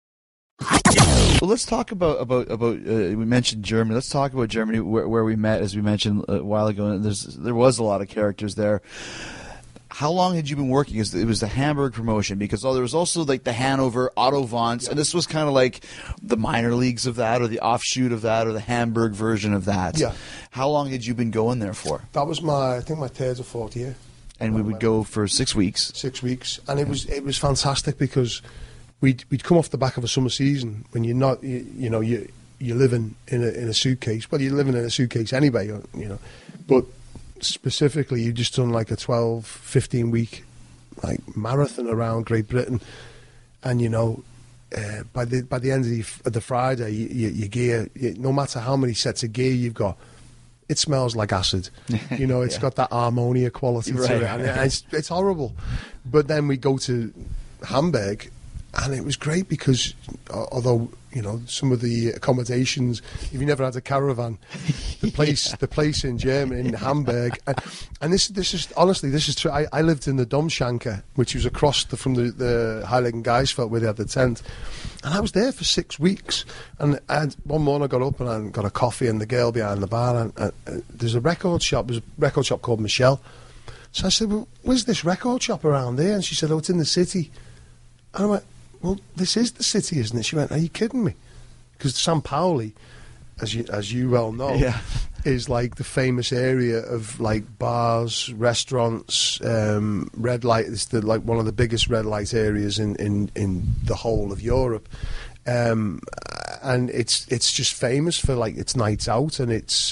S1: Well, let's talk about we mentioned Germany. Let's talk about Germany, where we met, as we mentioned a while ago. And there was a lot of characters there. How long had you been working? It was the Hamburg promotion, because there was also like the Hanover, Otto Wanz, and this was kind of like the minor leagues of that, or the offshoot of that, or the Hamburg version of that.
S3: Yeah.
S1: How long had you been going there for?
S3: That was I think my third or fourth year.
S1: And we would go for 6 weeks.
S3: 6 weeks, and it was fantastic because we'd come off the back of a summer season when you're not, you're living in a suitcase. Well, you're living in a suitcase anyway, but specifically you just done like a 12-15 week like marathon around Great Britain, and by the end of the Friday, your gear, no matter how many sets of gear you've got, it smells like acid. It's got that ammonia quality to it, and it's horrible. But then we go to Hamburg, and it was great because although some of the accommodations, if you never had a caravan, the place in Germany, in Hamburg, and this is honestly, this is true. I lived in the Domschanke, which was across from the Heiligen Geistfeld where they had the tent, and I was there for 6 weeks. And one morning I got up and I got a coffee, and the girl behind the bar, and there's a record shop. There's a record shop called Michelle. So I said, "Well, where's this record shop around there?" And she said, "Oh, it's in the city." And I went, "Well, this is the city, isn't it?" She went, "Are you kidding me?" Because St. Pauli, as you well know, is like the famous area of like bars, restaurants, red light. It's like one of the biggest red light areas in the whole of Europe, and it's just famous for like its nights out and its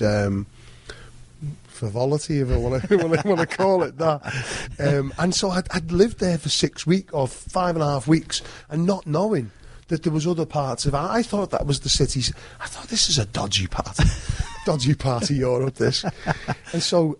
S3: frivolity, if I want to call it that. And so I'd lived there for 6 weeks or 5.5 weeks, and not knowing that there was other parts of. I thought that was the cities. I thought this is a dodgy part of Europe. This, and so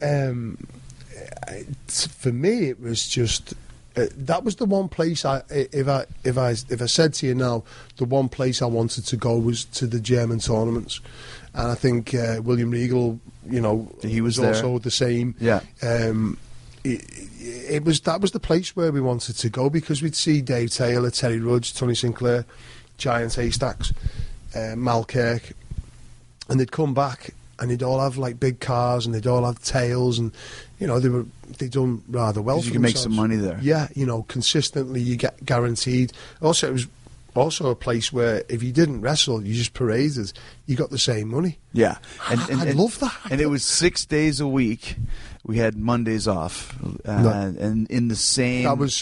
S3: for me, it was just. That was the one place. If I said to you now, the one place I wanted to go was to the German tournaments, and I think William Regal,
S1: he was
S3: also the same.
S1: Yeah.
S3: That was the place where we wanted to go, because we'd see Dave Taylor, Terry Rudge, Tony Sinclair, Giant Haystacks, Mal Kirk, and they'd come back and they'd all have like big cars and they'd all have tails, and they'd done rather well.
S1: You can make some money there.
S3: Yeah, consistently you get guaranteed. Also, it was also a place where if you didn't wrestle, you just paraded, you got the same money.
S1: Yeah,
S3: I love that.
S1: And it was 6 days a week. We had Mondays off, and in the same.
S3: That was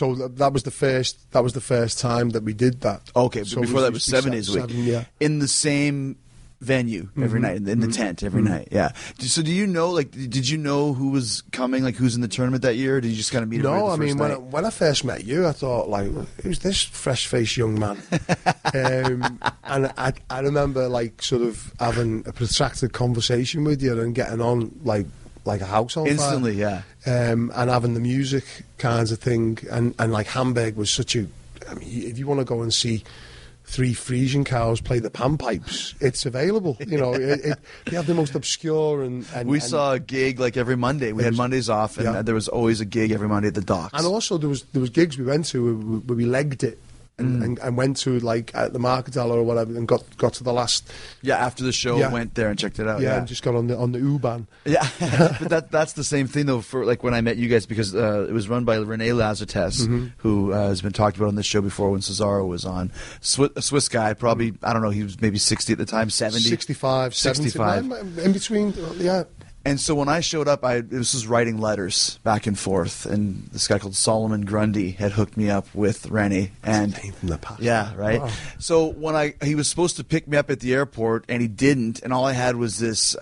S3: the first time that we did that.
S1: Okay, but before that was 7 days a week.
S3: Yeah.
S1: In the same venue every night, in the tent every night. Yeah. So do you know, did you know who was coming, like who's in the tournament that year? Or did you just kind of meet everybody the first night?
S3: When I first met you, I thought, like, who's this fresh-faced young man? And I remember, like, sort of having a protracted conversation with you and getting on, like a house on
S1: instantly,
S3: fire. And having the music kinds of thing. And like, Hamburg was such a... I mean, if you want to go and see 3 Frisian cows play the panpipes, it's available. They have the most obscure and
S1: we saw a gig like every Monday. We had Mondays off, and there was always a gig every Monday at the docks.
S3: And also there was gigs we went to where we legged it. And went to like at the Markethalle or whatever, and got to the last.
S1: Yeah, after the show, went there and checked it out.
S3: Yeah, and just got on the U-Bahn.
S1: Yeah, but that's the same thing though. For like when I met you guys, because it was run by Rene Lazartes, who has been talked about on this show before when Cesaro was on. A Swiss guy, probably I don't know. He was maybe 60 at the time, 70,
S3: 65,
S1: 65,
S3: in between. Yeah.
S1: And so when I showed up, this was writing letters back and forth, and this guy called Solomon Grundy had hooked me up with Rennie. And
S3: name from the past.
S1: Yeah, right. Wow. So when he was supposed to pick me up at the airport, and he didn't, and all I had was this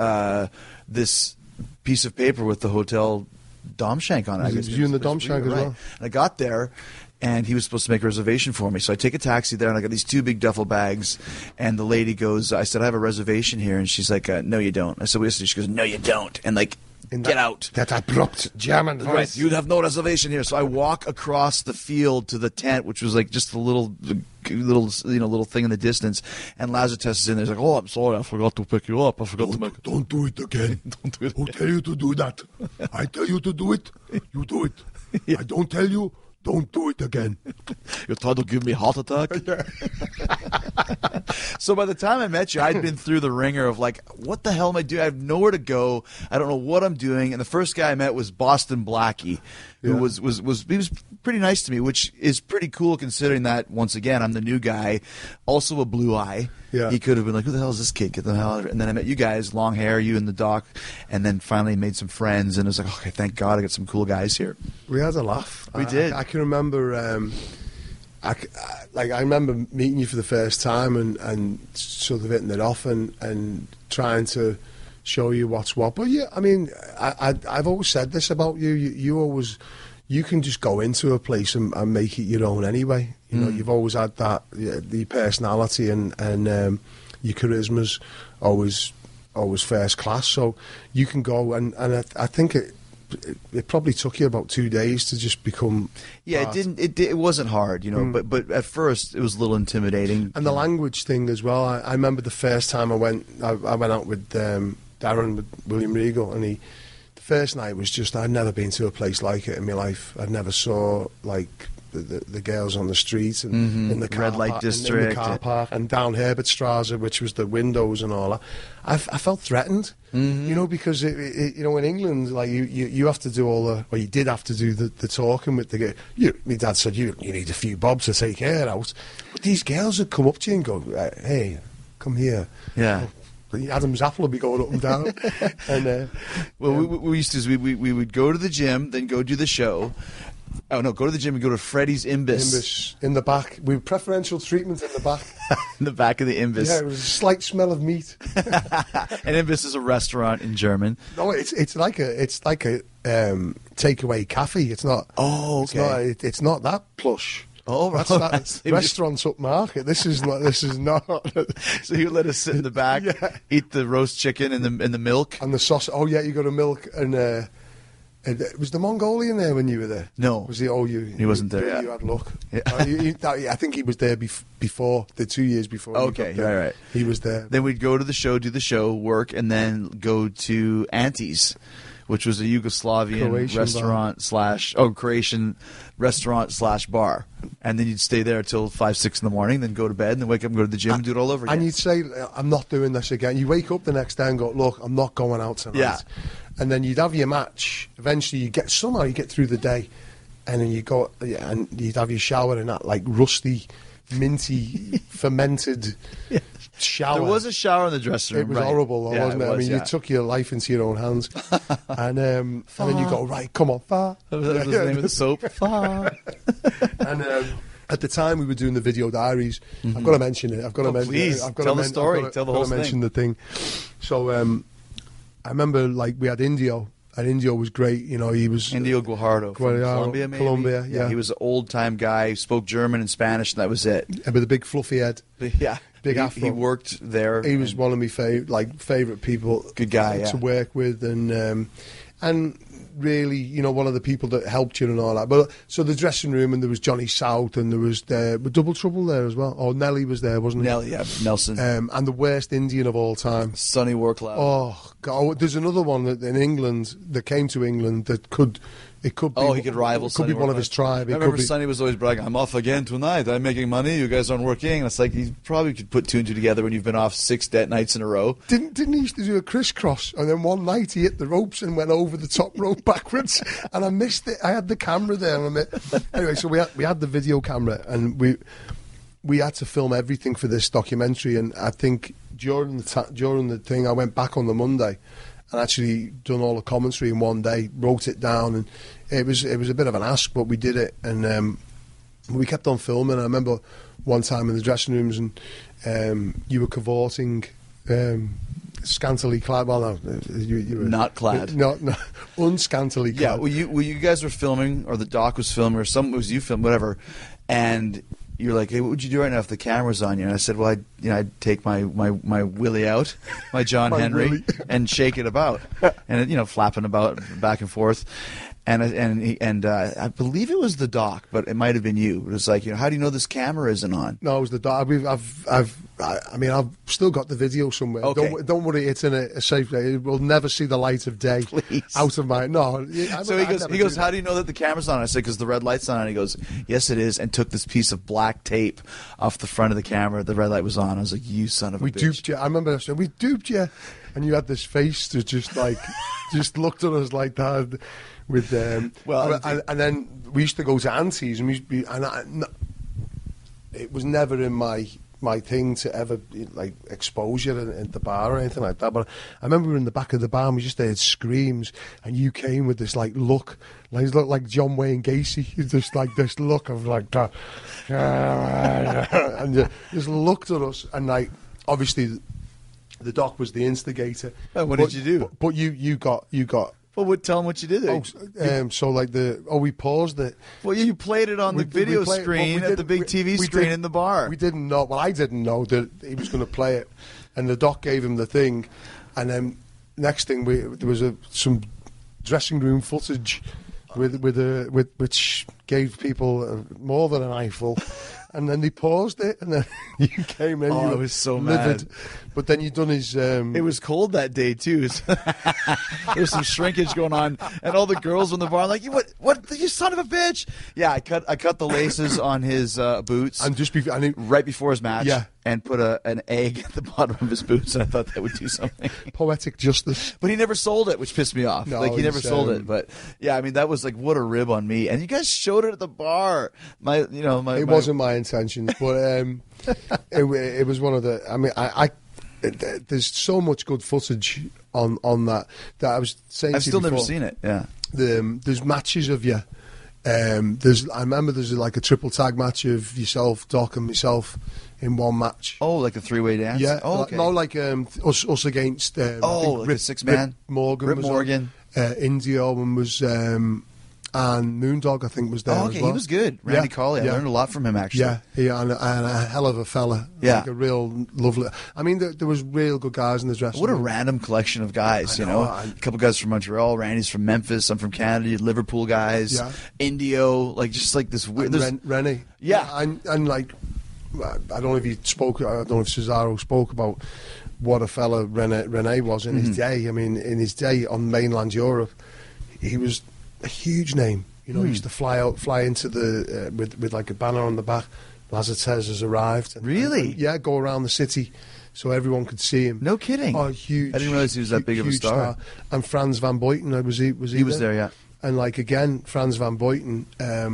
S1: piece of paper with the hotel Domschank on it.
S3: I guess you in the Domschank as well.
S1: And I got there, and he was supposed to make a reservation for me. So I take a taxi there, and I got these 2 big duffel bags, and the lady goes, I said, I have a reservation here, and she's like, no, you don't. I said, wait a second. She goes, no, you don't. And like
S3: in
S1: Get out.
S3: That abrupt German voice.
S1: Right, you'd have no reservation here. So I walk across the field to the tent, which was like just a little thing in the distance. And Lazarus is in there. He's like, "Oh, I'm sorry, I forgot to pick you up. I forgot to make."
S2: Don't do it again.
S1: Don't do it
S2: Who tell you to do that? I tell you to do it, you do it. I don't tell you, don't do it again.
S1: You're trying to give me a heart attack. So by the time I met you, I'd been through the ringer of like, what the hell am I doing? I have nowhere to go. I don't know what I'm doing. And the first guy I met was Boston Blackie, who was he was pretty nice to me, which is pretty cool considering that once again I'm the new guy, also a blue eye.
S3: Yeah.
S1: He could have been like, who the hell is this kid? Get the hell out of here. And then I met you guys, long hair, you and the doc, and then finally made some friends. And it was like, okay, thank God I got some cool guys here.
S3: We had a laugh.
S1: We did.
S3: I can remember. I remember meeting you for the first time and sort of hitting it off and trying to show you what's what. But yeah, I mean, I've always said this about you. You can just go into a place and make it your own anyway. You know, you've always had that, the personality and your charisma's always first class. So you can go and I think it probably took you about 2 days to just become.
S1: Yeah,
S3: part.
S1: it wasn't hard, you know, but at first it was a little intimidating.
S3: And the language thing as well. I remember the first time I went out with Darren, with William Regal, and the first night was just, I'd never been to a place like it in my life. I'd never saw like the girls on the street and in the car
S1: Red light
S3: park,
S1: district,
S3: in the car park, and down Herbertstrasse, which was the windows and all that. I felt threatened, you know, because you know, in England, like you have to do you did have to do the talking with the girl. My dad said you need a few bob to take her out, but these girls would come up to you and go, "Hey, come here."
S1: Yeah.
S3: Adam's apple would be going up and down. And
S1: we used to we would go to the gym, then go do the show. Oh no, go to the gym and go to Freddy's Imbus.
S3: in the back. We had preferential treatment in the back.
S1: In the back of the Imbus.
S3: Yeah, it was a slight smell of meat.
S1: And Imbus is a restaurant in German.
S3: No, it's like a takeaway cafe. It's not.
S1: Oh, okay.
S3: It's not that plush.
S1: Oh, right.
S3: That's restaurants upmarket. This is not.
S1: So you let us sit in the back, eat the roast chicken and the milk
S3: And the sauce. Oh yeah, you got a milk and. Was the Mongolian there when you were there?
S1: No.
S3: Was he? Oh,
S1: He wasn't there.
S3: You had luck.
S1: Yeah.
S3: I think he was there before the 2 years before.
S1: Okay, right.
S3: He was there.
S1: Then we'd go to the show, do the show, work, and then go to Anti's, which was a Yugoslavian
S3: Croatian
S1: restaurant Croatian restaurant / bar. And then you'd stay there till 5, 6 in the morning, then go to bed, and then wake up and go to the gym and do it all over again.
S3: And you'd say, I'm not doing this again. You wake up the next day and go, look, I'm not going out tonight.
S1: Yeah.
S3: And then you'd have your match. Eventually you get through the day, and then you go and you'd have your shower in that like rusty, minty, fermented shower.
S1: There was a shower in the dressing room.
S3: It was
S1: right.
S3: horrible, though, wasn't it? I mean,
S1: yeah.
S3: you took your life into your own hands. And then you go, right, come on, far.
S1: That was the name of the soap.
S3: And at the time we were doing the video diaries. I've got to mention it.
S1: Please, tell the story. Tell the whole thing.
S3: Mention the thing. So I remember, like, we had Indio, and Indio was great. You know, he was
S1: Indio Guajardo from Colombia, maybe?
S3: Colombia, yeah.
S1: He was an old-time guy, spoke German and Spanish, and that was it.
S3: with a big fluffy head.
S1: Yeah.
S3: Big afro.
S1: He worked there.
S3: He was one of my favorite people.
S1: Good guy, yeah.
S3: To work with, and really, you know, one of the people that helped you and all that. But so the dressing room, and there was Johnny South, and there was Double Trouble there as well. Oh, Nelly was there, wasn't he?
S1: Nelly, yeah, Nelson.
S3: And the worst Indian of all time,
S1: Sonny Warclough.
S3: Oh God! There's another one in England that came to England that could be.
S1: He could rival.
S3: It could be one of his tribe.
S1: I remember Sonny was always bragging, "I'm off again tonight. I'm making money. You guys aren't working." And it's like you probably could put 2 and 2 together when you've been off 6 dead nights in a row.
S3: Didn't he used to do a crisscross? And then one night he hit the ropes and went over the top rope backwards, and I missed it. I had the camera there. Anyway, so we had the video camera, and we had to film everything for this documentary. And I think during the thing, I went back on the Monday and actually done all the commentary in one day, wrote it down, and it was a bit of an ask, but we did it, and we kept on filming. I remember one time in the dressing rooms, and you were cavorting, scantily clad. Well, no, you were
S1: not clad.
S3: No, unscantily clad.
S1: Yeah, well, you guys were filming, or the doc was filming, or it was you filming, whatever, and you're like, hey, what would you do right now if the camera's on you? And I said, well, I'd take my willy out, my John Henry,
S3: willy.
S1: and shake it about, and flapping about back and forth. And I believe it was the doc, but it might have been you. It was like, how do you know this camera isn't on?
S3: No, it was the doc. I've still got the video somewhere.
S1: Okay.
S3: Don't worry, it's in a safe place. It will never see the light of day.
S1: Please.
S3: Out of my no.
S1: So he goes, how do you know that the camera's on? I said, because the red light's on. And he goes, yes, it is, and took this piece of black tape off the front of the camera. The red light was on. I was like, you son of a bitch.
S3: We duped you. I remember I said, we duped you, and you had this face to just looked at us like that. With and then we used to go to aunties, and it was never in my thing to ever like expose you in the bar or anything like that. But I remember we were in the back of the bar, and we just heard screams, and you came with this look like John Wayne Gacy, just like this look of like that, and you just looked at us, and like obviously the doc was the instigator.
S1: Oh, what did you do?
S3: But you got.
S1: Well, tell him what you did.
S3: We paused it.
S1: Well, you played it on the video screen at the big TV screen in the bar.
S3: We didn't know. Well, I didn't know that he was going to play it, and the doc gave him the thing, and then next thing there was some dressing room footage which gave people more than an eyeful. And then they paused it, and then you came in.
S1: I was so
S3: livid.
S1: mad.
S3: But then you'd done his.
S1: It was cold that day too. There's some shrinkage going on, and all the girls in the bar are like, "What? You son of a bitch!" Yeah, I cut the laces on his boots,
S3: and
S1: right before his match.
S3: Yeah.
S1: And put an egg at the bottom of his boots, and I thought that would do something.
S3: Poetic justice.
S1: But he never sold it, which pissed me off.
S3: No,
S1: he never sold it. But yeah, I mean, that was like, what a rib on me. And you guys showed it at the bar. It
S3: wasn't my intention, but it was one of the. I mean, there's so much good footage on that I was saying.
S1: I've still never seen it. Yeah.
S3: There's matches of you. I remember there's like a triple tag match of yourself, Doc, and myself in one match.
S1: Oh, like a 3-way dance?
S3: Yeah.
S1: Oh, okay.
S3: No, like us against.
S1: Like a 6-man.
S3: Rip Morgan.
S1: Rip Morgan.
S3: Indio and was. And Moondog, I think, was there.
S1: Oh, okay,
S3: as well.
S1: He was good. Randy Colley. I learned a lot from him, actually.
S3: Yeah, and a hell of a fella.
S1: Yeah.
S3: Like a real lovely. I mean, there was real good guys in the dressing room.
S1: What a random collection of guys, A couple guys from Montreal, Randy's from Memphis, I'm from Canada, Liverpool guys, Indio, just like this weird.
S3: Rennie.
S1: Yeah.
S3: And like, I don't know if he spoke, I don't know if Cesaro spoke about what a fella Rene was in his day. I mean, in his day on mainland Europe, he was a huge name. He used to fly into the with like a banner on the back. Lazartez has arrived.
S1: Really?
S3: And go around the city so everyone could see him.
S1: No kidding.
S3: Oh, huge!
S1: I didn't realize he was that big of a star.
S3: And Frans van Boyten, was he
S1: was there? Yeah.
S3: And like again, Frans van Boyten,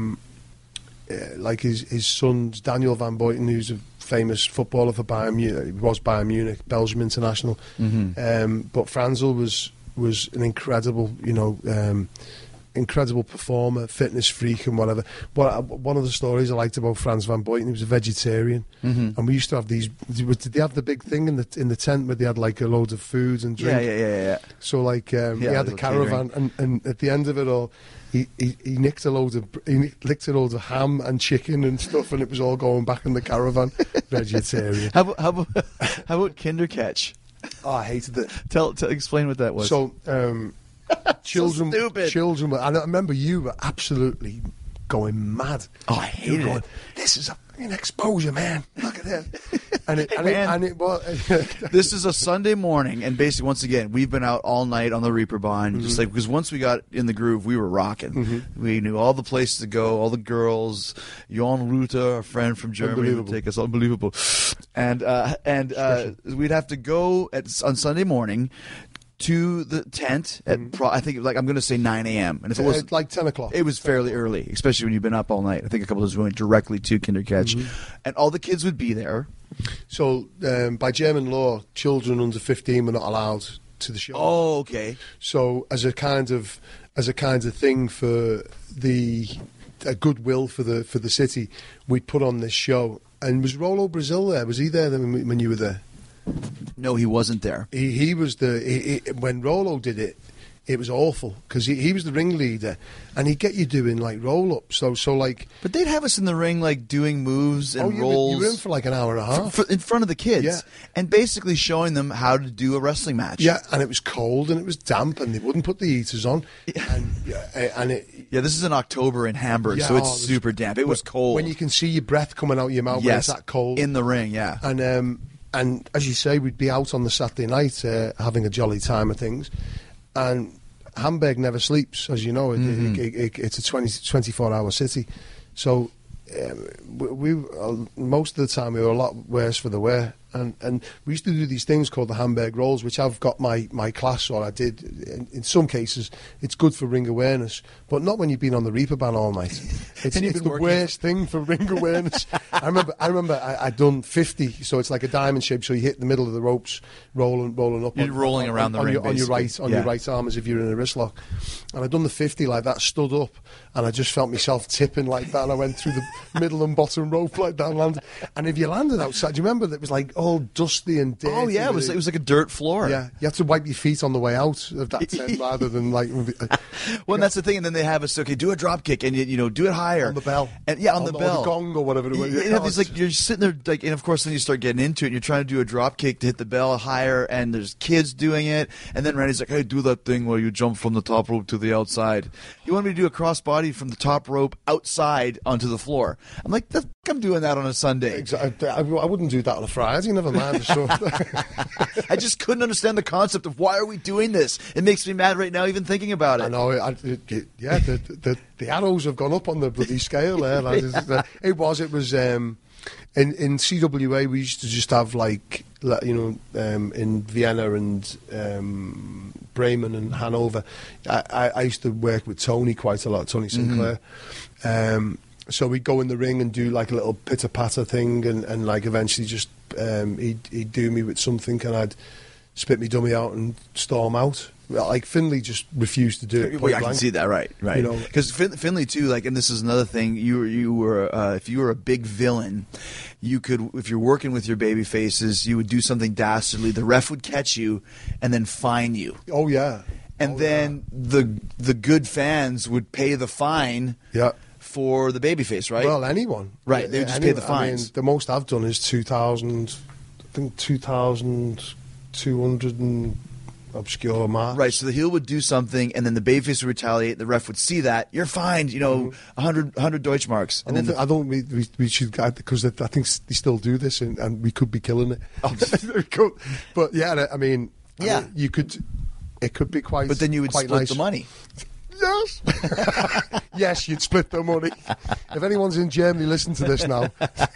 S3: like his son's Daniel van Boyten, who's a famous footballer for Bayern Munich. He was Bayern Munich, Belgium international.
S1: Mm-hmm.
S3: But Franzl was an incredible, incredible performer, fitness freak, and whatever. But one of the stories I liked about Frans van Boyten, he was a vegetarian, and we used to have these. Did they have the big thing in the tent where they had like a load of food and drink?
S1: Yeah.
S3: So like he had the caravan, and at the end of it all, he licked a load of ham and chicken and stuff, and it was all going back in the caravan. Vegetarian.
S1: How about Kindercatch?
S3: Oh, I hated it.
S1: Explain what that was.
S3: So, children,
S1: so stupid.
S3: Children. And I remember you were absolutely going mad.
S1: Oh, I hated it.
S3: This is an exposure, man. Look at that. And it was.
S1: This is a Sunday morning, and basically, once again, we've been out all night on the Reeperbahn, just like, because once we got in the groove, we were rocking. We knew all the places to go, all the girls. Jon Ruta, our friend from Germany, would take us. Unbelievable. And we'd have to go on Sunday morning to the tent at I think I'm going to say 9 a.m. And if it was
S3: like 10 o'clock,
S1: it was fairly early, especially when you've been up all night. I think a couple of us went directly to Kindercatch, and all the kids would be there.
S3: So by German law, children under 15 were not allowed to the show.
S1: Oh, okay.
S3: So as a kind of thing for a goodwill for the city, we put on this show. And was Rolo Brazil there? Was he there when you were there?
S1: No, he wasn't there.
S3: He was when Rolo did it. it was awful because he was the ringleader, and he'd get you doing like roll-ups. So like,
S1: But they'd have us in the ring like doing moves and
S3: you
S1: rolls.
S3: were in for like an hour and a half.
S1: in front of the kids,
S3: Yeah.
S1: and basically showing them how to do a wrestling match.
S3: Yeah, and it was cold and it was damp, and they wouldn't put the heaters on. And it,
S1: Yeah, this is in October in Hamburg, so
S3: oh,
S1: it's super damp. It was cold.
S3: when you can see your breath coming out your mouth when it's
S1: yes,
S3: that cold.
S1: in the ring. Yeah,
S3: And as you say, we'd be out on the Saturday night having a jolly time of things. And Hamburg never sleeps, as you know. It's a 24-hour city. So we most of the time we were a lot worse for the wear. And we used to do these things called the Hamburg rolls, which I've got my class, or I did. In some cases, it's good for ring awareness, but not when you've been on the Reaper band all night. It's the worst thing for ring awareness. I remember I'd done 50, so it's like a diamond shape, so you hit the middle of the ropes, rolling up.
S1: You're rolling around the ring,
S3: on your
S1: basically.
S3: your right arm as if you're in a wrist lock. And I'd done the 50 like that, stood up, and I just felt myself tipping like that. And I went through the middle and bottom rope like that, and landed. And if you landed outside, do you remember that it was like all dusty and dirty?
S1: Oh yeah, it was like a dirt floor.
S3: Yeah, you had to wipe your feet on the way out of that tent rather than like.
S1: Well, and that's the thing, and then they have us do a drop kick and you do it higher
S3: On the bell.
S1: and on the bell,
S3: or the gong or whatever it was.
S1: You have these, like, you're sitting there like, and of course then you start getting into it and you're trying to do a drop kick to hit the bell higher, and there's kids doing it, and then Randy's like, hey, do that thing where you jump from the top rope to the outside. You want me to do a crossbody from the top rope outside onto the floor? I'm like, I'm doing that on a Sunday.
S3: Exactly. I wouldn't do that on a Friday. Never mind. So.
S1: I just couldn't understand the concept of why are we doing this. It makes me mad right now even thinking about it.
S3: I know. The arrows have gone up on the bloody scale there. It was. In CWA we used to just have like in Vienna and Bremen and Hanover. I used to work with Tony quite a lot, Tony Sinclair. So we'd go in the ring and do like a little pitter-patter thing, and like eventually just he'd do me with something, and I'd spit me dummy out and storm out. Like Finlay just refused to do it.
S1: Well, I can see that, right? Because Finlay too, like, and this is another thing. You were if you were a big villain, you could, if you're working with your baby faces, you would do something dastardly. The ref would catch you and then fine you.
S3: Oh yeah,
S1: and then the good fans would pay the fine.
S3: Yeah.
S1: For the babyface, right?
S3: Well, anyone.
S1: Right, they would just pay the fines.
S3: I mean, the most I've done is 2,000, I think 2,200 and obscure marks.
S1: Right, so the heel would do something, and then the babyface would retaliate. The ref would see that. You're fined, 100 Deutschmarks. And
S3: we should, because I think they still do this, and we could be killing it.
S1: Oh.
S3: But yeah, I mean, you could. It could be quite.
S1: But then you would
S3: quite
S1: split
S3: nice.
S1: the money.
S3: Yes. Yes, you'd split the money. If anyone's in Germany, listen to this now.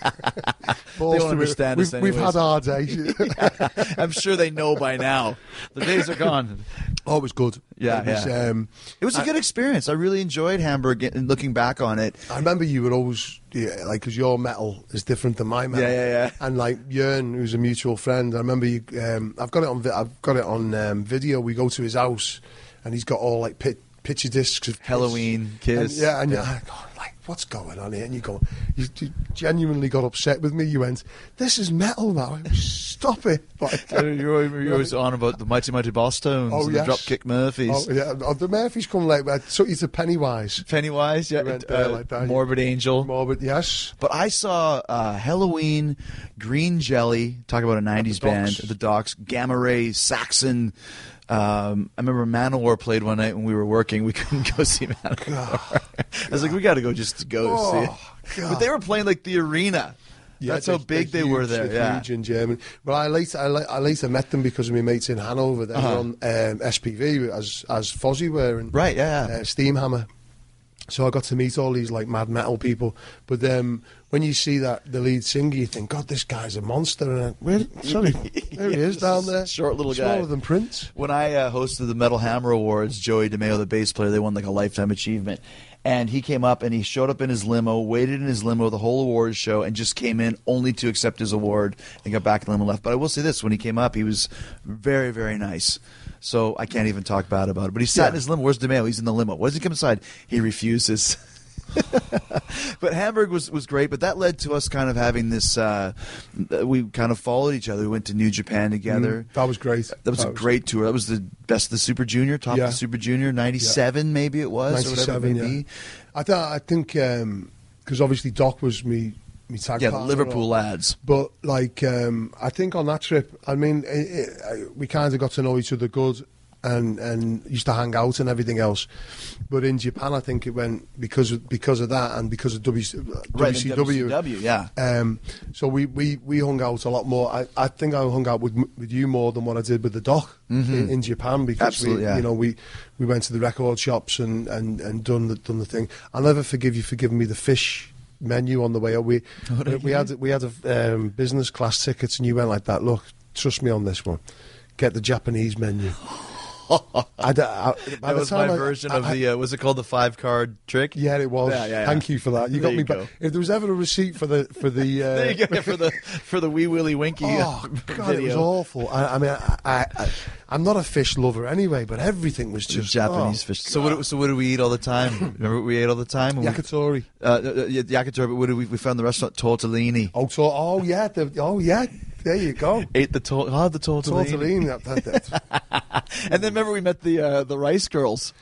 S1: They won't understand us
S3: We've had our day.
S1: I'm sure they know by now. The days are gone.
S3: Oh, it was good.
S1: Yeah, it was a good experience. I really enjoyed Hamburg, and looking back on it.
S3: I remember you were always, like, because your metal is different than my metal.
S1: Yeah.
S3: And like Jörn, who's a mutual friend, I remember you. I've got it on video. We go to his house, and he's got all like picture discs of
S1: Halloween, Kiss.
S3: And you're like, what's going on here? And you genuinely got upset with me. You went, this is metal now. Stop it. Like,
S1: you always on about the Mighty Mighty Boss Stones and the Dropkick Murphys.
S3: Oh, yeah. The Murphys come like, I took you to Pennywise.
S1: Yeah.
S3: Went there like that.
S1: Morbid Angel.
S3: Yes.
S1: But I saw Halloween, Green Jelly, talk about a 90s band, The Docks, Gamma Ray, Saxon. I remember Manowar played one night when we were working. We couldn't go see Manowar. I was like, we got to go just to go see it.
S3: God.
S1: But they were playing like the arena.
S3: Yeah,
S1: That's how big they were there. Yeah.
S3: Huge in Germany. But I later met them because of my mates in Hanover. They were on SPV as Fozzy were. And,
S1: right, yeah.
S3: Steamhammer. So I got to meet all these like mad metal people. But when you see the lead singer, you think, God, this guy's a monster. And there he is down there.
S1: Short little guy.
S3: Smaller than Prince.
S1: When I hosted the Metal Hammer Awards, Joey DeMeo, the bass player, they won like a lifetime achievement. And he came up and he showed up in his limo, waited in his limo the whole awards show, and just came in only to accept his award and got back in the limo and left. But I will say this, when he came up, he was very, very nice. So I can't even talk bad about it. But he sat in his limo. Where's DeMeo? He's in the limo. Why does he come inside? He refuses. But Hamburg was great, but that led to us kind of having this, we kind of followed each other. We went to New Japan together.
S3: That was great.
S1: That was a great tour. That was the best of the Super Junior, top of the Super Junior, 97 maybe it was,
S3: 97,
S1: or whatever it may be.
S3: I think, because obviously Doc was me tag
S1: Yeah, the
S3: partner
S1: Liverpool lads.
S3: But, like, I think on that trip, I mean, we kind of got to know each other good and used to hang out and everything else. But in Japan, I think it went because of that and because of WCW.
S1: WCW, yeah.
S3: So we hung out a lot more. I think I hung out with you more than what I did with the Doc in Japan, because
S1: Absolutely,
S3: we went to the record shops and done the thing. I'll never forgive you for giving me the fish menu on the way up. We had a business class tickets, and you went like that. Look, trust me on this one. Get the Japanese menu.
S1: That was my version of the, was it called the 5-card trick?
S3: Yeah, it was.
S1: Yeah.
S3: Thank you for that. You got me back. If there was ever a receipt for the
S1: there you go, for the Wee Willie Winky
S3: oh God,
S1: video.
S3: It was awful. I mean, I'm not a fish lover anyway, but everything was just
S1: Japanese fish. So what do we eat all the time? Remember what we ate all the time?
S3: Yakitori.
S1: Yakitori, but what did we found the restaurant Tortellini.
S3: Oh yeah. There you go.
S1: Ate the tortellini.
S3: Tortellini.
S1: And then remember we met the Rice Girls.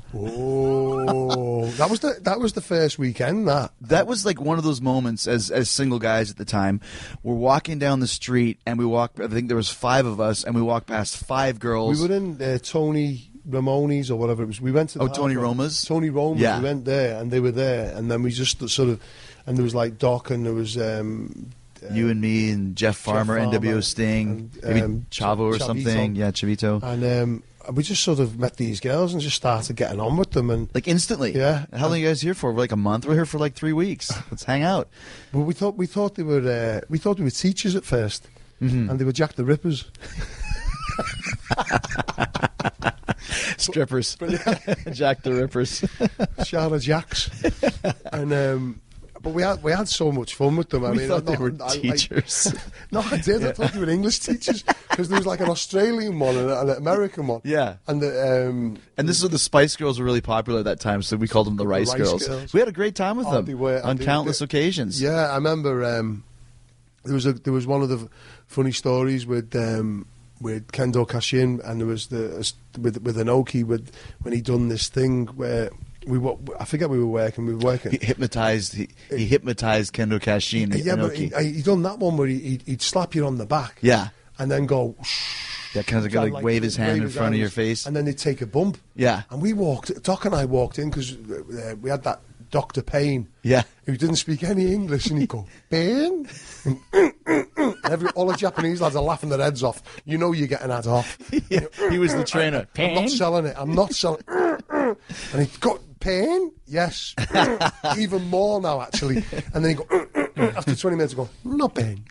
S3: Oh, that was the first weekend. That
S1: was like one of those moments as single guys at the time. We're walking down the street and I think there was 5 of us, and we walked past 5 girls.
S3: We were in Tony Ramoni's or whatever it was. We went to
S1: Tony Roma's.
S3: Tony Roma's. Yeah. We went there and they were there, and then we just sort of, and there was like Doc, and there was
S1: you and me and Jeff Farmer, NWO Sting, and, maybe Chavo or something. Yeah, Chavito.
S3: And we just sort of met these girls and just started getting on with them, and
S1: like instantly.
S3: Yeah.
S1: How long are you guys here for? Like a month? We're here for like 3 weeks. Let's hang out.
S3: Well, we thought they were teachers at first, and they were Jack the Rippers.
S1: Strippers. Jack the Rippers.
S3: Shara Jacks. And but we had so much fun with them. I mean,
S1: thought they were teachers.
S3: No, I did. I thought they were English teachers, because there was like an Australian one and an American one.
S1: Yeah.
S3: And
S1: this is the Spice Girls were really popular at that time, so we called them the Rice Girls. We had a great time with them on countless occasions.
S3: Yeah, I remember there was one of the funny stories with Kendo Kashin, and there was with Inoki when he done this thing where. I forget we were working. He
S1: hypnotized Kendo Kashin.
S3: Yeah, but he done that one where he'd slap you on the back.
S1: Yeah,
S3: and then go.
S1: Yeah, kind of like wave his hand in front of your face,
S3: and then they'd take a bump.
S1: Yeah,
S3: and Doc and I walked in because we had that Dr. Payne.
S1: Yeah,
S3: who didn't speak any English, and he'd go Payne. All the Japanese lads are laughing their heads off. You know you're getting that off.
S1: Yeah, he was the trainer.
S3: I'm not selling it. And he'd go, Pain? Yes. Even more now, actually. And then he'd go, after 20 minutes, he'd go, no pain.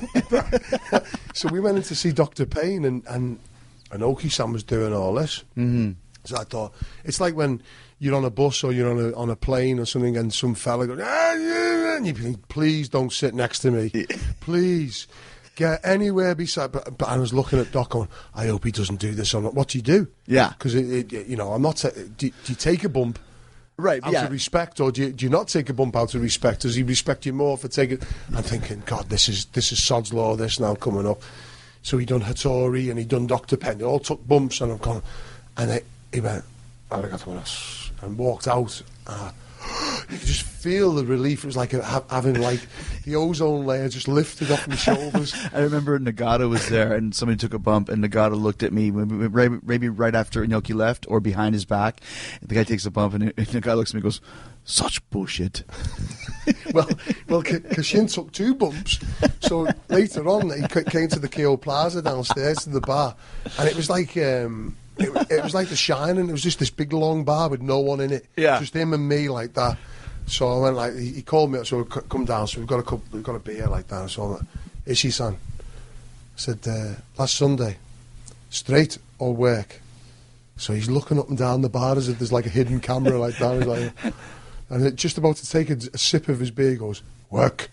S3: So we went in to see Dr. Payne, and Oki-san was doing all this. Mm-hmm. So I thought, it's like when you're on a bus or you're on a plane or something, and some fella goes, and you think, please don't sit next to me. Please. Get anywhere beside, but I was looking at Doc going, I hope he doesn't do this. What do you do?
S1: Yeah.
S3: Because, I'm not, do you take a bump out of respect, or do you not take a bump out of respect? Does he respect you more for taking, I'm thinking, God, this is Sod's Law, this now coming up. So he done Hattori and he done Dr. Penn. They all took bumps, and I'm going, and he went, arigato, and walked out. You could just feel the relief. It was like having the ozone layer just lifted off my shoulders.
S1: I remember Nagata was there, and somebody took a bump, and Nagata looked at me maybe right after Inoki left or behind his back. The guy takes a bump, and Nagata looks at me and goes, such bullshit.
S3: well, Kashin took 2 bumps. So later on, he came to the Keio Plaza downstairs to the bar, and it was like... It was like The Shining. It was just this big long bar with no one in it.
S1: Yeah.
S3: Just him and me like that. So I went he called me up, so we come down. So we've got a beer like that. So I'm like, Ishii-san. I said, last Sunday, straight or work? So he's looking up and down the bar as if there's like a hidden camera like that. He's like, and just about to take a sip of his beer, he goes, work.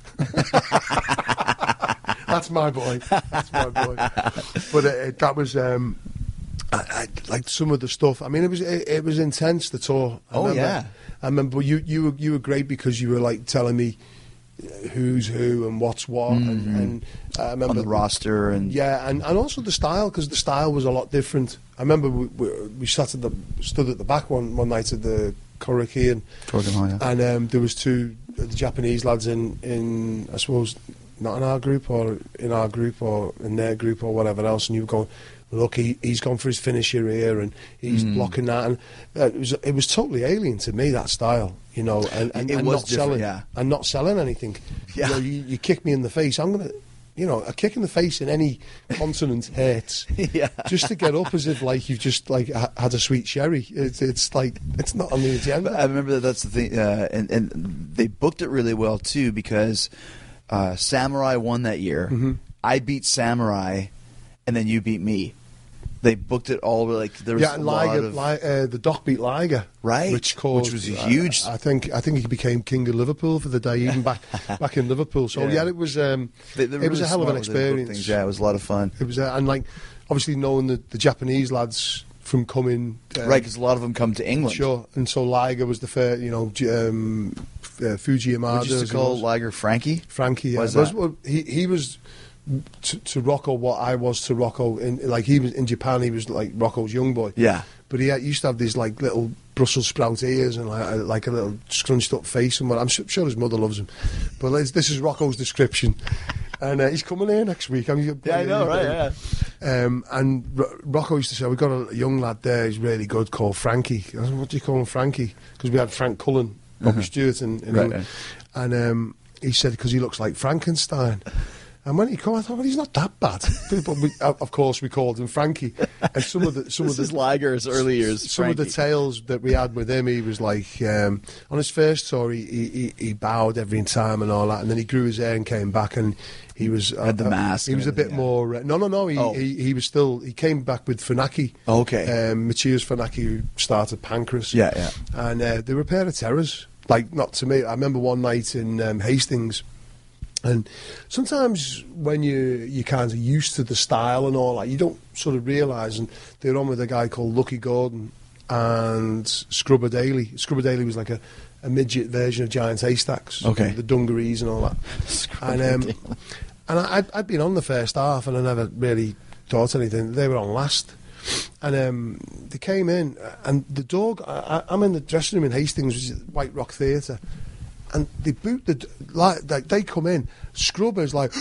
S3: That's my boy. But that was... I like some of the stuff. I mean, it was intense, the tour. I remember you were great because you were like telling me who's who and what's what, and I remember
S1: on the roster and
S3: also the style, because the style was a lot different. I remember we stood at the back one night at the Korakuen, and there was two the Japanese lads in I suppose not in our group or in their group or whatever else, and you were going, look, he's gone for his finisher here, and he's blocking that, and it was totally alien to me, that style, and not selling, and not selling anything.
S1: Yeah.
S3: You kick me in the face, I'm gonna, a kick in the face in any continent hurts.
S1: Yeah.
S3: Just to get up as if like you've just like had a sweet sherry. It's like it's not on the agenda.
S1: But I remember that's the thing, and they booked it really well too, because Samurai won that year. I beat Samurai, and then you beat me. They booked it all like there was a lot of
S3: the Doc beat Liger,
S1: right,
S3: which was
S1: a huge.
S3: I think he became king of Liverpool for the day, even back in Liverpool. So it was it was a hell of an experience.
S1: Yeah, it was a lot of fun.
S3: It was and like obviously knowing the Japanese lads from coming
S1: right, because a lot of them come to England.
S3: Sure, and so Liger was the first, Fuji Yamada.
S1: We used to call Liger Frankie.
S3: Yeah.
S1: Well,
S3: he was. To Rocco, what I was to Rocco, he was in Japan. He was like Rocco's young boy.
S1: Yeah,
S3: but he used to have these like little Brussels sprout ears and like a little scrunched up face. And I'm sure his mother loves him. But this is Rocco's description, and he's coming here next week.
S1: I know, right? Yeah.
S3: And Rocco used to say, "We've got a young lad there. He's really good, called Frankie." I said, "What do you call him, Frankie?" Because we had Frank Cullen, Bobby Stewart, and he said because he looks like Frankenstein. And when he came, I thought, well, he's not that bad. But of course, we called him Frankie. And some of the
S1: Liger's early years.
S3: Some of the tales that we had with him, he was like on his first tour, he bowed every time and all that, and then he grew his hair and came back, and he was
S1: had the mask.
S3: He was a bit more. No. He was still. He came back with Funaki.
S1: Okay.
S3: Matthias Funaki, who started Pancras.
S1: Yeah.
S3: And they were a pair of terrors. Like, not to me. I remember one night in Hastings. And sometimes when you're kind of used to the style and all that, you don't sort of realise. And they were on with a guy called Lucky Gordon and Scrubber Daly. Scrubber Daly was like a midget version of Giant Haystacks.
S1: Okay.
S3: The dungarees and all that. And I'd been on the first half and I never really thought anything. They were on last. And they came in and the dog, I'm in the dressing room in Hastings, which is White Rock Theatre. And they boot they come in. Scrubber's like,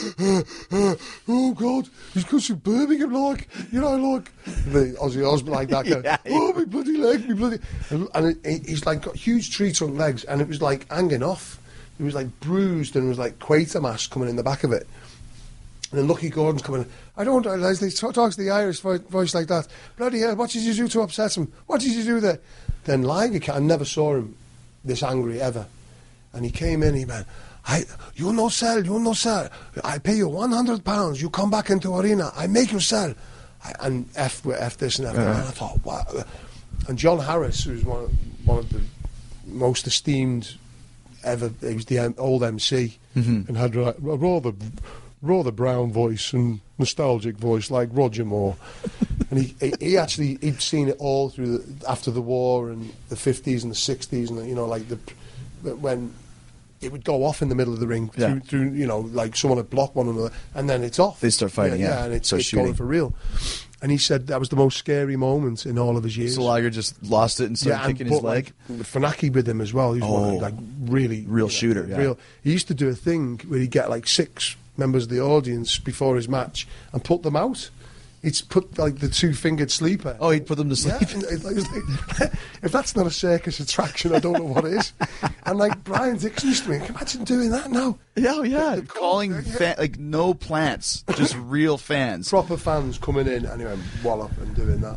S3: oh God, he's got some Birmingham, like the Ozzy Osbourne like that.
S1: Yeah.
S3: Oh, my bloody leg, my bloody. And he's like got huge tree trunk legs, and it was like hanging off. It was like bruised, and it was like Quatermass coming in the back of it. And then Lucky Gordon's coming in. I don't realise he talks the Irish voice like that. Bloody hell, what did you do to upset him? What did you do there? Then Liger, I never saw him this angry ever. And he came in, he went, you no sell. I pay you £100. You come back into arena. I make you sell. And F this and F that. And I thought, wow. And John Harris, who's one of the most esteemed ever, he was the old MC and had a rather brown voice and nostalgic voice like Roger Moore. And he'd seen it all through after the war and the 50s and the 60s and when it would go off in the middle of the ring through like someone would block one another and then it's off.
S1: They start fighting,
S3: and it's going for real. And he said that was the most scary moment in all of his years.
S1: So Liger just lost it and started kicking his leg.
S3: Funaki with him as well. He was
S1: real shooter.
S3: Real. He used to do a thing where he'd get like 6 members of the audience before his match and put them out. He'd put like the 2-fingered sleeper.
S1: Oh, he'd put them to sleep.
S3: Yeah, if that's not a circus attraction, I don't know what is. And like Brian Dixon used to be, imagine doing that now.
S1: Yeah. Calling like no plants, just real fans,
S3: proper fans coming in and he went wallop and doing that.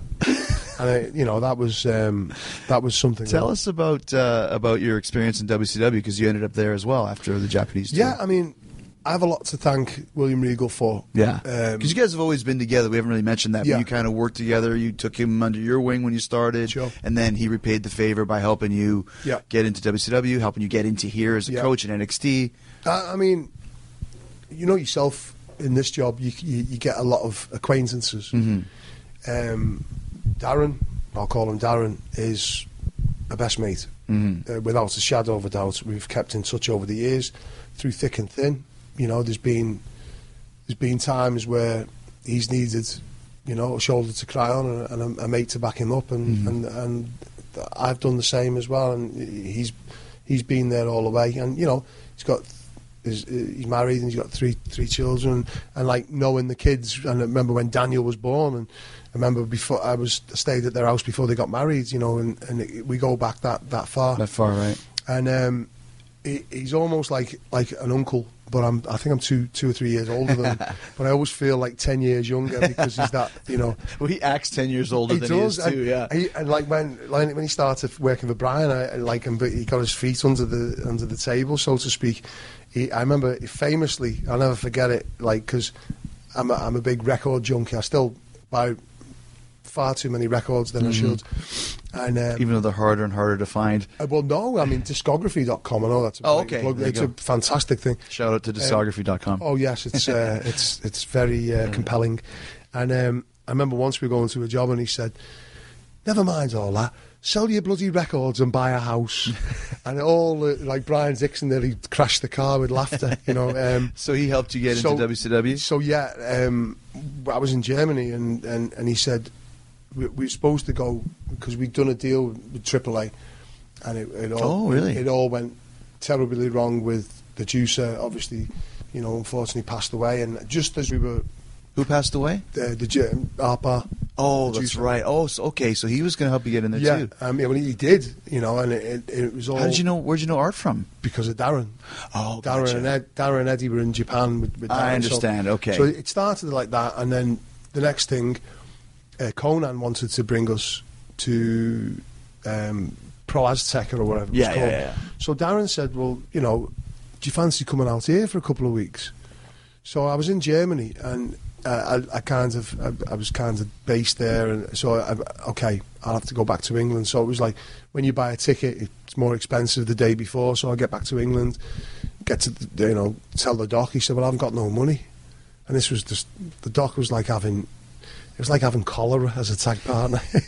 S3: And that was something.
S1: Tell us about your experience in WCW, because you ended up there as well after the Japanese tour.
S3: Yeah, I mean, I have a lot to thank William Regal for.
S1: Yeah, because you guys have always been together. We haven't really mentioned that, but you kind of worked together. You took him under your wing when you started, and then he repaid the favor by helping you get into WCW, helping you get into here as a coach in NXT.
S3: I mean, you know yourself, in this job, you get a lot of acquaintances. Darren, I'll call him Darren, is a best mate. Without a shadow of a doubt. We've kept in touch over the years, through thick and thin. You know, there's been times where he's needed, you know, a shoulder to cry on and a mate to back him up, and I've done the same as well. And he's been there all the way. And you know, he's married and he's got three children. And like knowing the kids, and I remember when Daniel was born, and I remember before I stayed at their house before they got married. You know, and we go back that far.
S1: That far, right?
S3: And he's almost like an uncle. But I think I'm two or 3 years older than him. But I always feel like 10 years younger because he's that, you know.
S1: Well, he acts 10 years older than he is too. Yeah.
S3: And like when he started working for Brian, I like him, but he got his feet under the table, so to speak. I remember famously, I'll never forget it, like because I'm a big record junkie. I still buy far too many records than I should. And
S1: even though they're harder and harder to find.
S3: Well, no, I mean discography.com. I know that's
S1: okay.
S3: It's a fantastic thing.
S1: Shout out to discography.com.
S3: Oh yes, it's very compelling. And I remember once we were going to a job and he said, "Never mind all that. Sell your bloody records and buy a house." And all like Brian Dixon there, he crashed the car with laughter. You know.
S1: So he helped you get into WCW.
S3: So yeah, I was in Germany and he said, we were supposed to go because we'd done a deal with AAA, and it all went terribly wrong with the juicer. Obviously, you know, unfortunately passed away, and just as we were,
S1: who passed away?
S3: The Harper.
S1: Oh, that's right. Oh, so, okay. So he was going to help you get in there too.
S3: Yeah, well, he did. You know, and it was all.
S1: How did you know? Where'd you know Art from?
S3: Because of Darren.
S1: Oh,
S3: Darren
S1: gotcha.
S3: Darren and Eddie were in Japan with Darren.
S1: I understand. Okay.
S3: So it started like that, and then the next thing. Conan wanted to bring us to Pro Azteca or whatever it was called.
S1: Yeah.
S3: So Darren said, well, you know, do you fancy coming out here for a couple of weeks? So I was in Germany and I was kind of based there, and so okay, I'll have to go back to England. So it was like when you buy a ticket, it's more expensive the day before. So I get back to England, get to tell the doc. He said, well, I haven't got no money, and this was just the doc was like having. It was like having cholera as a tag partner. It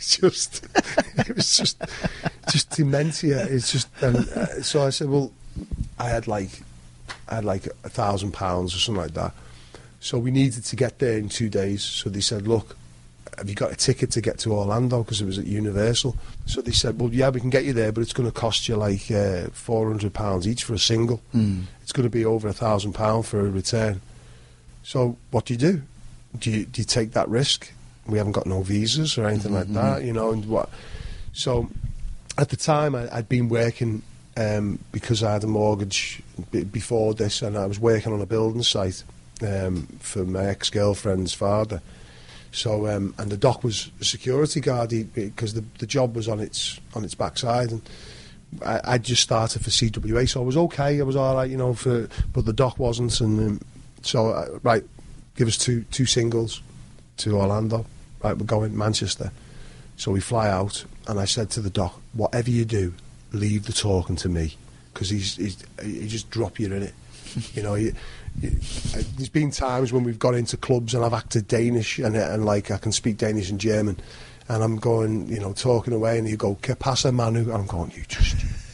S3: was just dementia. It's just, so I said, well, I had like £1,000 or something like that. So we needed to get there in 2 days. So they said, look, have you got a ticket to get to Orlando? Because it was at Universal. So they said, well, yeah, we can get you there, but it's going to cost you like £400 each for a single. It's going to be over £1,000 for a return. So what do you do? Do you take that risk? We haven't got no visas or anything like that, you know. And what? So at the time, I'd been working because I had a mortgage before this, and I was working on a building site for my ex-girlfriend's father. So and the doc was a security guard because the job was on its backside, and I just started for CWA, so I was okay. I was all right, you know. But the doc wasn't, and so right. Give us two singles to Orlando. Right, we're going to Manchester. So we fly out, and I said to the doc, whatever you do, leave the talking to me, because he just drop you in it. You know, there's been times when we've got into clubs and I've acted Danish, and like I can speak Danish and German, and I'm going, you know, talking away, and you go, "Que pasa, Manu?" And I'm going, you just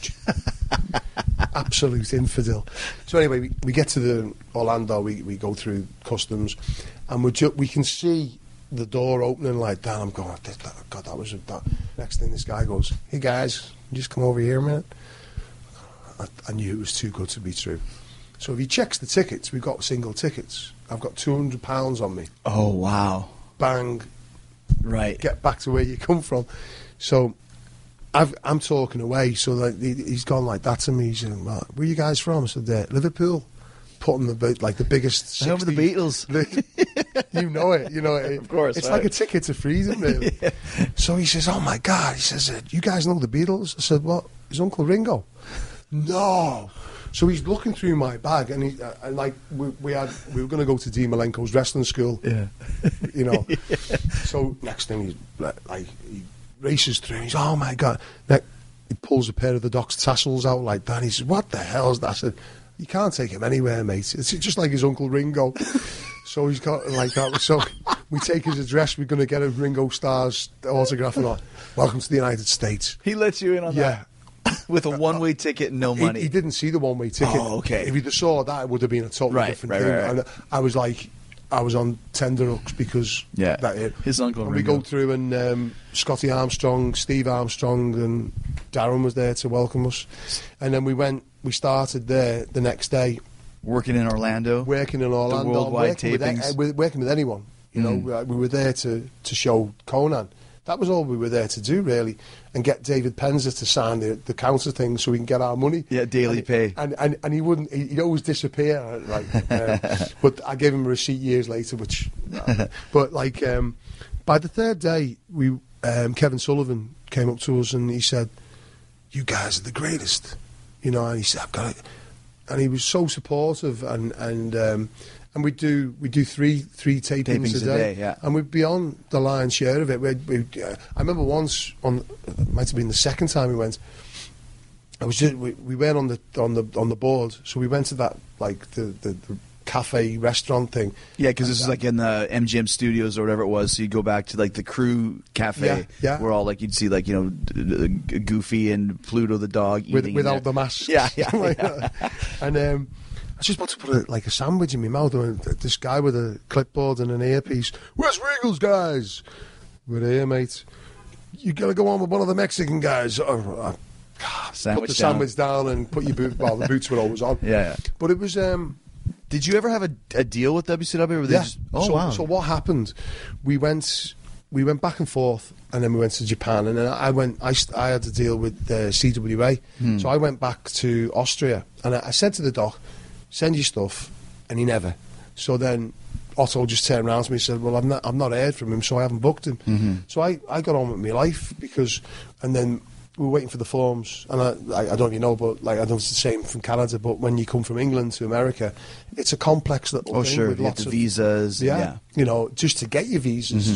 S3: absolute infidel. So anyway, we get to the Orlando, we go through customs, and we can see the door opening like that. I'm going, God, that was that. Next thing, this guy goes, "Hey guys, just come over here a minute." I knew it was too good to be true. So if he checks the tickets, we've got single tickets. I've got £200 on me.
S1: Oh wow!
S3: Bang!
S1: Right.
S3: Get back to where you come from. So I'm talking away. So like he's gone like that to me. He's saying, "Well, where are you guys from?" I said, "Liverpool." Putting the biggest.
S1: Over the Beatles.
S3: You know it. You know it.
S1: Of course.
S3: It's
S1: right.
S3: like a ticket to freedom, really. Yeah. So he says, "Oh my God!" He says, "You guys know the Beatles?" I said, "What? Is Uncle Ringo?" No. So he's looking through my bag, and he like we were going to go to Dean Malenko's wrestling school.
S1: Yeah.
S3: You know.
S1: Yeah.
S3: So next thing he races through. He's, "Oh my God!" He pulls a pair of the doc's tassels out like that. And he says, "What the hell is that?" I said, "You can't take him anywhere, mate. It's just like his Uncle Ringo." So he's got like that. So we take his address. We're going to get a Ringo Starr's autograph and all. Welcome to the United States.
S1: He let you in on that with a one-way ticket and no money.
S3: He didn't see the one-way ticket.
S1: Oh, okay.
S3: If he'd have saw that, it would have been a totally different thing.
S1: Right.
S3: And I was like, I was on tenterhooks because
S1: his uncle
S3: and
S1: Ringo.
S3: we go through and Scotty Armstrong, Steve Armstrong, and Darren was there to welcome us. And then we started there the next day.
S1: Working in Orlando.
S3: Working in Orlando.
S1: The worldwide
S3: working
S1: tapings.
S3: Working with anyone. You know, we were there to show Conan. That was all we were there to do, really, and get David Penzer to sign the counter thing so we can get our money.
S1: Yeah, daily pay.
S3: And he wouldn't. He'd always disappear. But I gave him a receipt years later. But by the third day, Kevin Sullivan came up to us and he said, "You guys are the greatest," you know. And he said, "I've got it," and he was so supportive and we do three tapings a day,
S1: yeah.
S3: And we'd be on the lion's share of it. I remember once it might have been the second time we went. We went on the board, so we went to that the cafe restaurant thing.
S1: Yeah, because this is like in the MGM studios or whatever it was. So you go back to like the crew cafe, where all you'd see Goofy and Pluto the dog eating
S3: without the mask.
S1: Yeah.
S3: And I was just about to put a sandwich in my mouth, and this guy with a clipboard and an earpiece. "Where's Regal's guys?" "We're here, mate." "You gotta go on with one of the Mexican guys." Put the sandwich down and put your boot. Well, the boots were always on.
S1: Yeah.
S3: But it was.
S1: Did you ever have a deal with WCW? Or were they just, wow.
S3: So what happened? We went back and forth, and then we went to Japan, and then I had to deal with the CWA. So I went back to Austria, and I said to the doc, "Send your stuff," and he never. So then Otto just turned around to me and said, "Well, I've not heard from him, so I haven't booked him." So I got on with my life and then we were waiting for the forms, and I don't know if you know, but I don't know if it's the same from Canada, but when you come from England to America, it's a complex little thing.
S1: Sure.
S3: With lots
S1: of
S3: of
S1: visas.
S3: Yeah, you know, just to get your visas.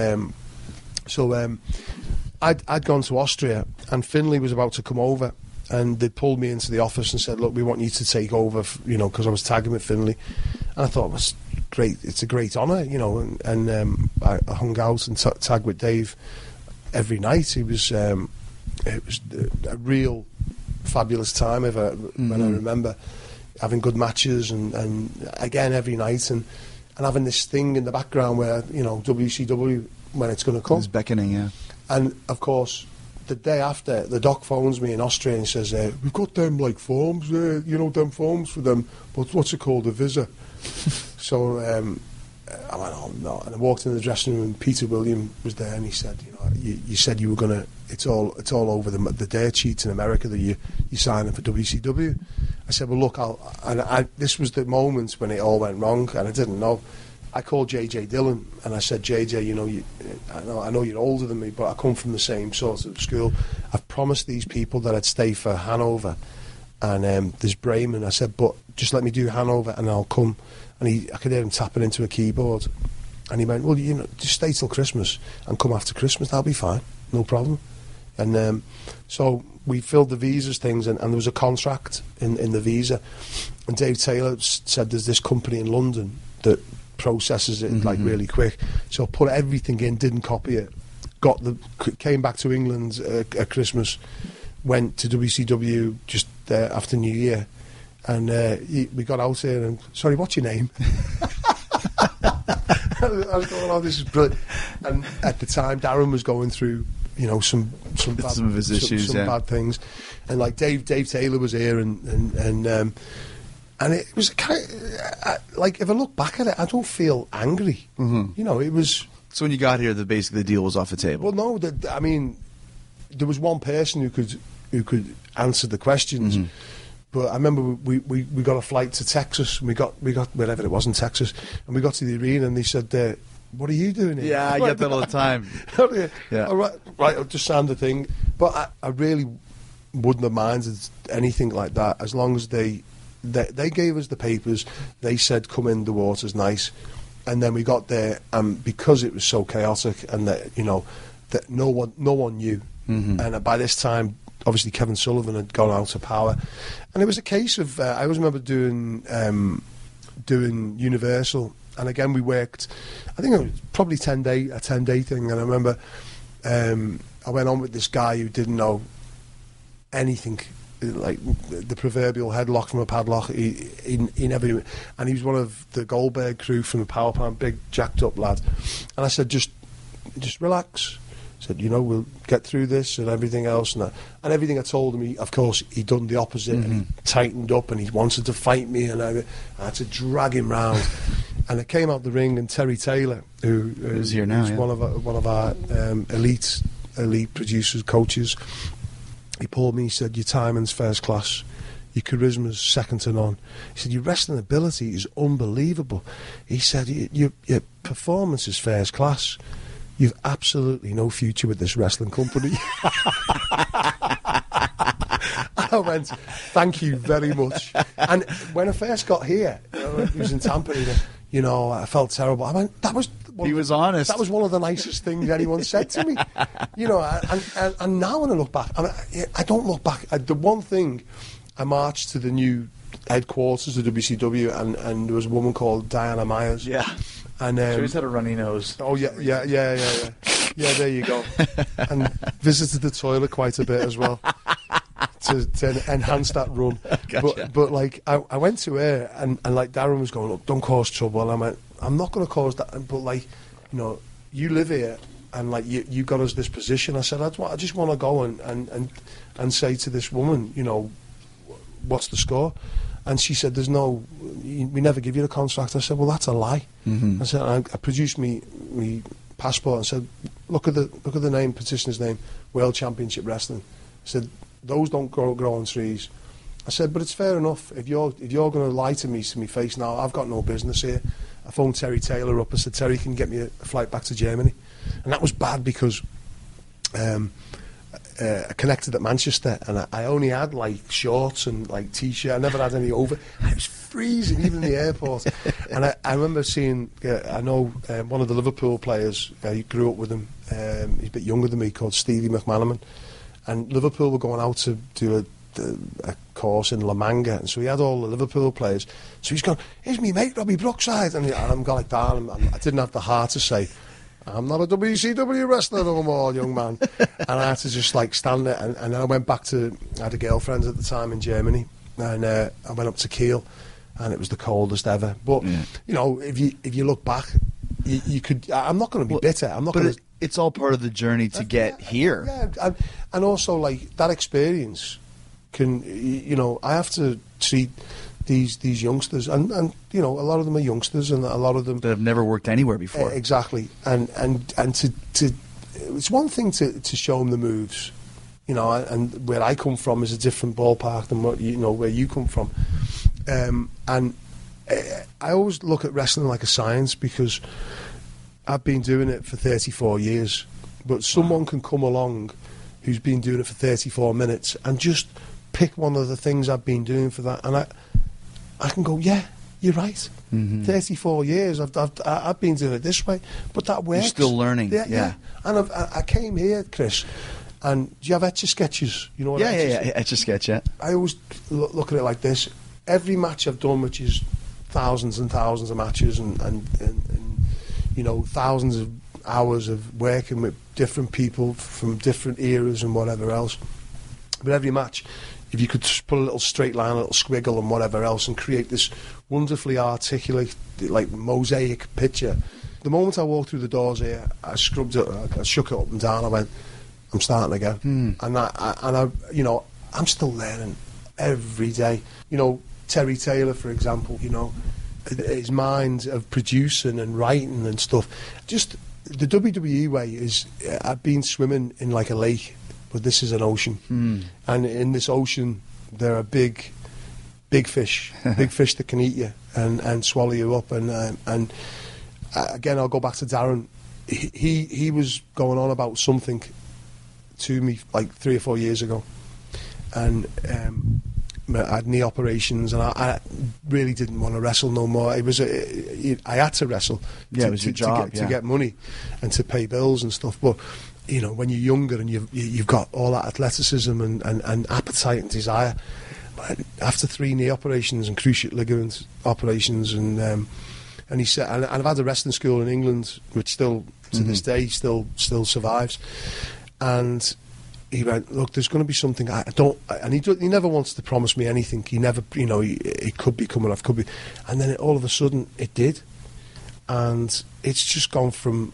S3: I'd gone to Austria, and Finlay was about to come over. And they pulled me into the office and said, "Look, we want you to take over," because I was tagging with Finlay. And I thought it was great. It's a great honour, you know. And I hung out and tagged with Dave every night. It was a real fabulous time. When I remember having good matches and again every night and having this thing in the background where WCW when it's going to come.
S1: It's beckoning, yeah.
S3: And of course, the day after, the doc phones me in Austria and says, "We've got them forms, them forms for them, but what's it called, a visa?" So I went, "Oh no!" And I walked in the dressing room, and Peter William was there, and he said, "You said you were gonna. It's all over the date sheet in America that you signing for WCW." I said, "Well, look, this was the moment when it all went wrong, and I didn't know." I called JJ Dillon and I said, "JJ, I know you're older than me, but I come from the same sort of school. I've promised these people that I'd stay for Hanover, and there's Bremen." I said, "But just let me do Hanover and I'll come." And I could hear him tapping into a keyboard, and he went, "Well, just stay till Christmas and come after Christmas. That'll be fine, no problem." And so we filled the visas things, and there was a contract in the visa, and Dave Taylor said, "There's this company in London that processes it really quick." So put everything in, didn't copy it, came back to England at Christmas, went to WCW just after New Year, and we got out here and, "Sorry, what's your name?" I was going, "Oh, this is brilliant." And at the time, Darren was going through some
S1: of his issues,
S3: bad things, and Dave Taylor was here, and it was kind of, if I look back at it, I don't feel angry. It was.
S1: So when you got here, basically the deal was off the table.
S3: Well, no, there was one person who could answer the questions. But I remember we got a flight to Texas, and we got wherever it was in Texas, and we got to the arena, and they said, "What are you doing here?"
S1: Yeah, I get that all the time.
S3: Yeah. All right, I'll just sign the thing. But I really wouldn't have minded anything like that, as long as they gave us the papers. They said, "Come in, the water's nice," and then we got there, and because it was so chaotic, and that no one knew, and by this time, obviously Kevin Sullivan had gone out of power, and it was a case of I always remember doing Universal, and again we worked. I think it was probably a 10-day thing. And I remember I went on with this guy who didn't know anything, like the proverbial headlock from a padlock. He never knew it. And he was one of the Goldberg crew from the power plant, big jacked up lad. And I said, just relax. I said, we'll get through this and everything else. And everything I told him, of course, he'd done the opposite, and he tightened up and he wanted to fight me, and I had to drag him round. And I came out the ring, and Terry Taylor, who's
S1: here now,
S3: one of our elite producers, coaches, he pulled me. He said, "Your timing's first class. Your charisma's second to none." He said, "Your wrestling ability is unbelievable." He said, your performance is first class. You've absolutely no future with this wrestling company." I went, "Thank you very much." And when I first got here, it was in Tampa, I felt terrible. I went,
S1: He was honest.
S3: That was one of the nicest things anyone said to me. And now when I look back, I don't look back. The one thing, I marched to the new headquarters of WCW, and there was a woman called Diana Myers.
S1: Yeah.
S3: And
S1: she always had a runny nose.
S3: Oh yeah. Yeah, there you go. And visited the toilet quite a bit as well to enhance that run.
S1: Gotcha.
S3: But like I went to her, and like Darren was going, "Look, don't cause trouble." And I went, "I'm not going to cause that." But like, you live here, and like you got us this position. I said, I just want to go and say to this woman, what's the score? And she said, we never give you the contract. I said, well, that's a lie.
S1: Mm-hmm.
S3: I said, I produced me passport and said, look at the name, petitioner's name, World Championship Wrestling. I said, those don't grow on trees. I said, but it's fair enough. If you're going to lie to me face now, I've got no business here. I phoned Terry Taylor up. I said, Terry, can you get me a flight back to Germany? And that was bad because I connected at Manchester, and I only had like shorts and like t-shirt. I never had any over. It was freezing even in the airport. And I remember seeing, I know one of the Liverpool players, he grew up with him, he's a bit younger than me, called Stevie McManaman, and Liverpool were going out to do a course in La Manga, and so he had all the Liverpool players. So he's gone, "Here's me mate, Robbie Brookside," and I'm going like that, and I didn't have the heart to say, "I'm not a WCW wrestler no more, young man." And I had to just like stand there, and then I went back to, I had a girlfriend at the time in Germany, and I went up to Kiel, and it was the coldest ever. But if you look back, you could. I'm not going to be bitter. I'm not going to.
S1: It's all part of the journey to get here.
S3: Yeah, and also like that experience can, I have to treat these youngsters, and a lot of them are youngsters, and a lot of them
S1: that have never worked anywhere before.
S3: Exactly, and to it's one thing to show them the moves, and where I come from is a different ballpark than what where you come from, and I always look at wrestling like a science, because I've been doing it for 34 years, but someone can come along who's been doing it for 34 minutes and just pick one of the things I've been doing for that, and I can go, yeah, you're right. Mm-hmm. 34 years I've been doing it this way, but that works.
S1: You're still learning. Yeah.
S3: And I came here, Chris, and do you have Etch-a-Sketches? You know what?
S1: Yeah, Etch-a-Sketch. Yeah.
S3: I always look at it like this: every match I've done, which is thousands and thousands of matches, and thousands of hours of working with different people from different eras and whatever else. But every match, if you could just put a little straight line, a little squiggle and whatever else, and create this wonderfully articulate, like, mosaic picture. The moment I walked through the doors here, I scrubbed it, I shook it up and down, I went, I'm starting again. And I'm still learning every day. Terry Taylor, for example, his mind of producing and writing and stuff. Just the WWE way is, I've been swimming in like a lake, but this is an ocean, and in this ocean there are big fish, big fish that can eat you and swallow you up. And again, I'll go back to Darren. He was going on about something to me like 3 or 4 years ago, and I had knee operations, and I really didn't want to wrestle no more. I had to wrestle.
S1: Yeah, it was your job
S3: to get money and to pay bills and stuff. But when you're younger and you've got all that athleticism and appetite and desire, but after 3 knee operations and cruciate ligament operations and And he said, and I've had a wrestling school in England, which still to this day still survives. And he went, look, there's going to be something I don't, and he never wants to promise me anything. He never, you know, it could be coming off, could be, and then all of a sudden it did, and it's just gone from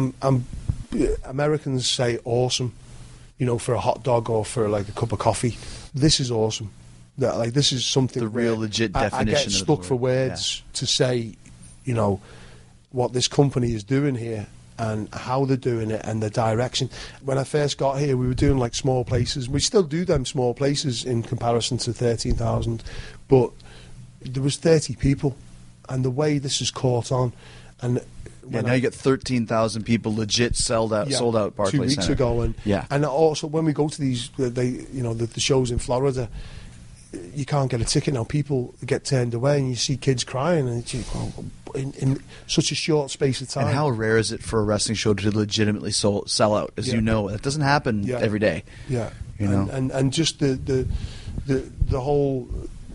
S3: Americans say awesome, you know, for a hot dog or for like a cup of coffee. This is awesome. That, like, this is something
S1: The real legit definition.
S3: I get stuck for words to say, you know, what this company is doing here and how they're doing it and the direction. When I first got here, we were doing like small places. We still do them small places in comparison to 13,000, but there was 30 people, and the way this has caught on, and
S1: now you get 13,000 people legit sold out Barclays
S3: 2 weeks
S1: Center.
S3: ago, and also when we go to these, the shows in Florida, you can't get a ticket now. People get turned away, and you see kids crying, and it's in such a short space of time.
S1: And how rare is it for a wrestling show to legitimately sell out? As you know, that doesn't happen every day.
S3: Yeah,
S1: you know,
S3: and just the whole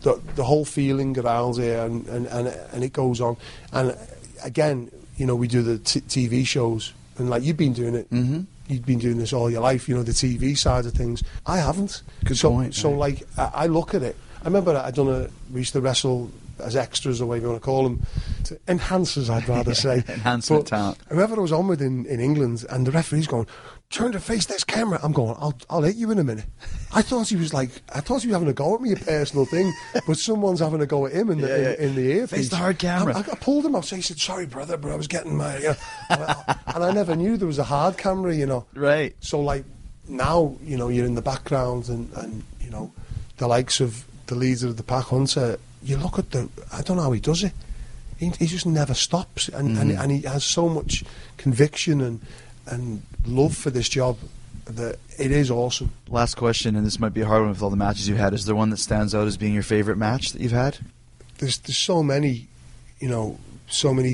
S3: feeling around here, and it goes on. And again, you know, we do the TV shows, and like you've been doing it. Mm-hmm. You've been doing this all your life, you know, the TV side of things. I haven't.
S1: Good point.
S3: So like, I look at it. I remember we used to wrestle as extras, or whatever you want to call them, enhancers, I'd rather say.
S1: Enhancement talent.
S3: Whoever I was on with in England, and the referee's going, turn to face this camera. I'm going, I'll hit you in a minute. I thought he was having a go at me, a personal thing, but someone's having a go at him in the earpiece.
S1: Face the hard camera.
S3: I pulled him off. So he said, sorry, brother, but I was getting my, you know, and I never knew there was a hard camera, you know.
S1: Right.
S3: So like now, you know, you're in the background, and you know, the likes of the leader of the Pack, Hunter. You look at I don't know how he does it. He just never stops, and he has so much conviction and love for this job that it is awesome.
S1: Last question, and this might be a hard one with all the matches you've had. Is there one that stands out as being your favourite match that you've had?
S3: There's so many, you know, so many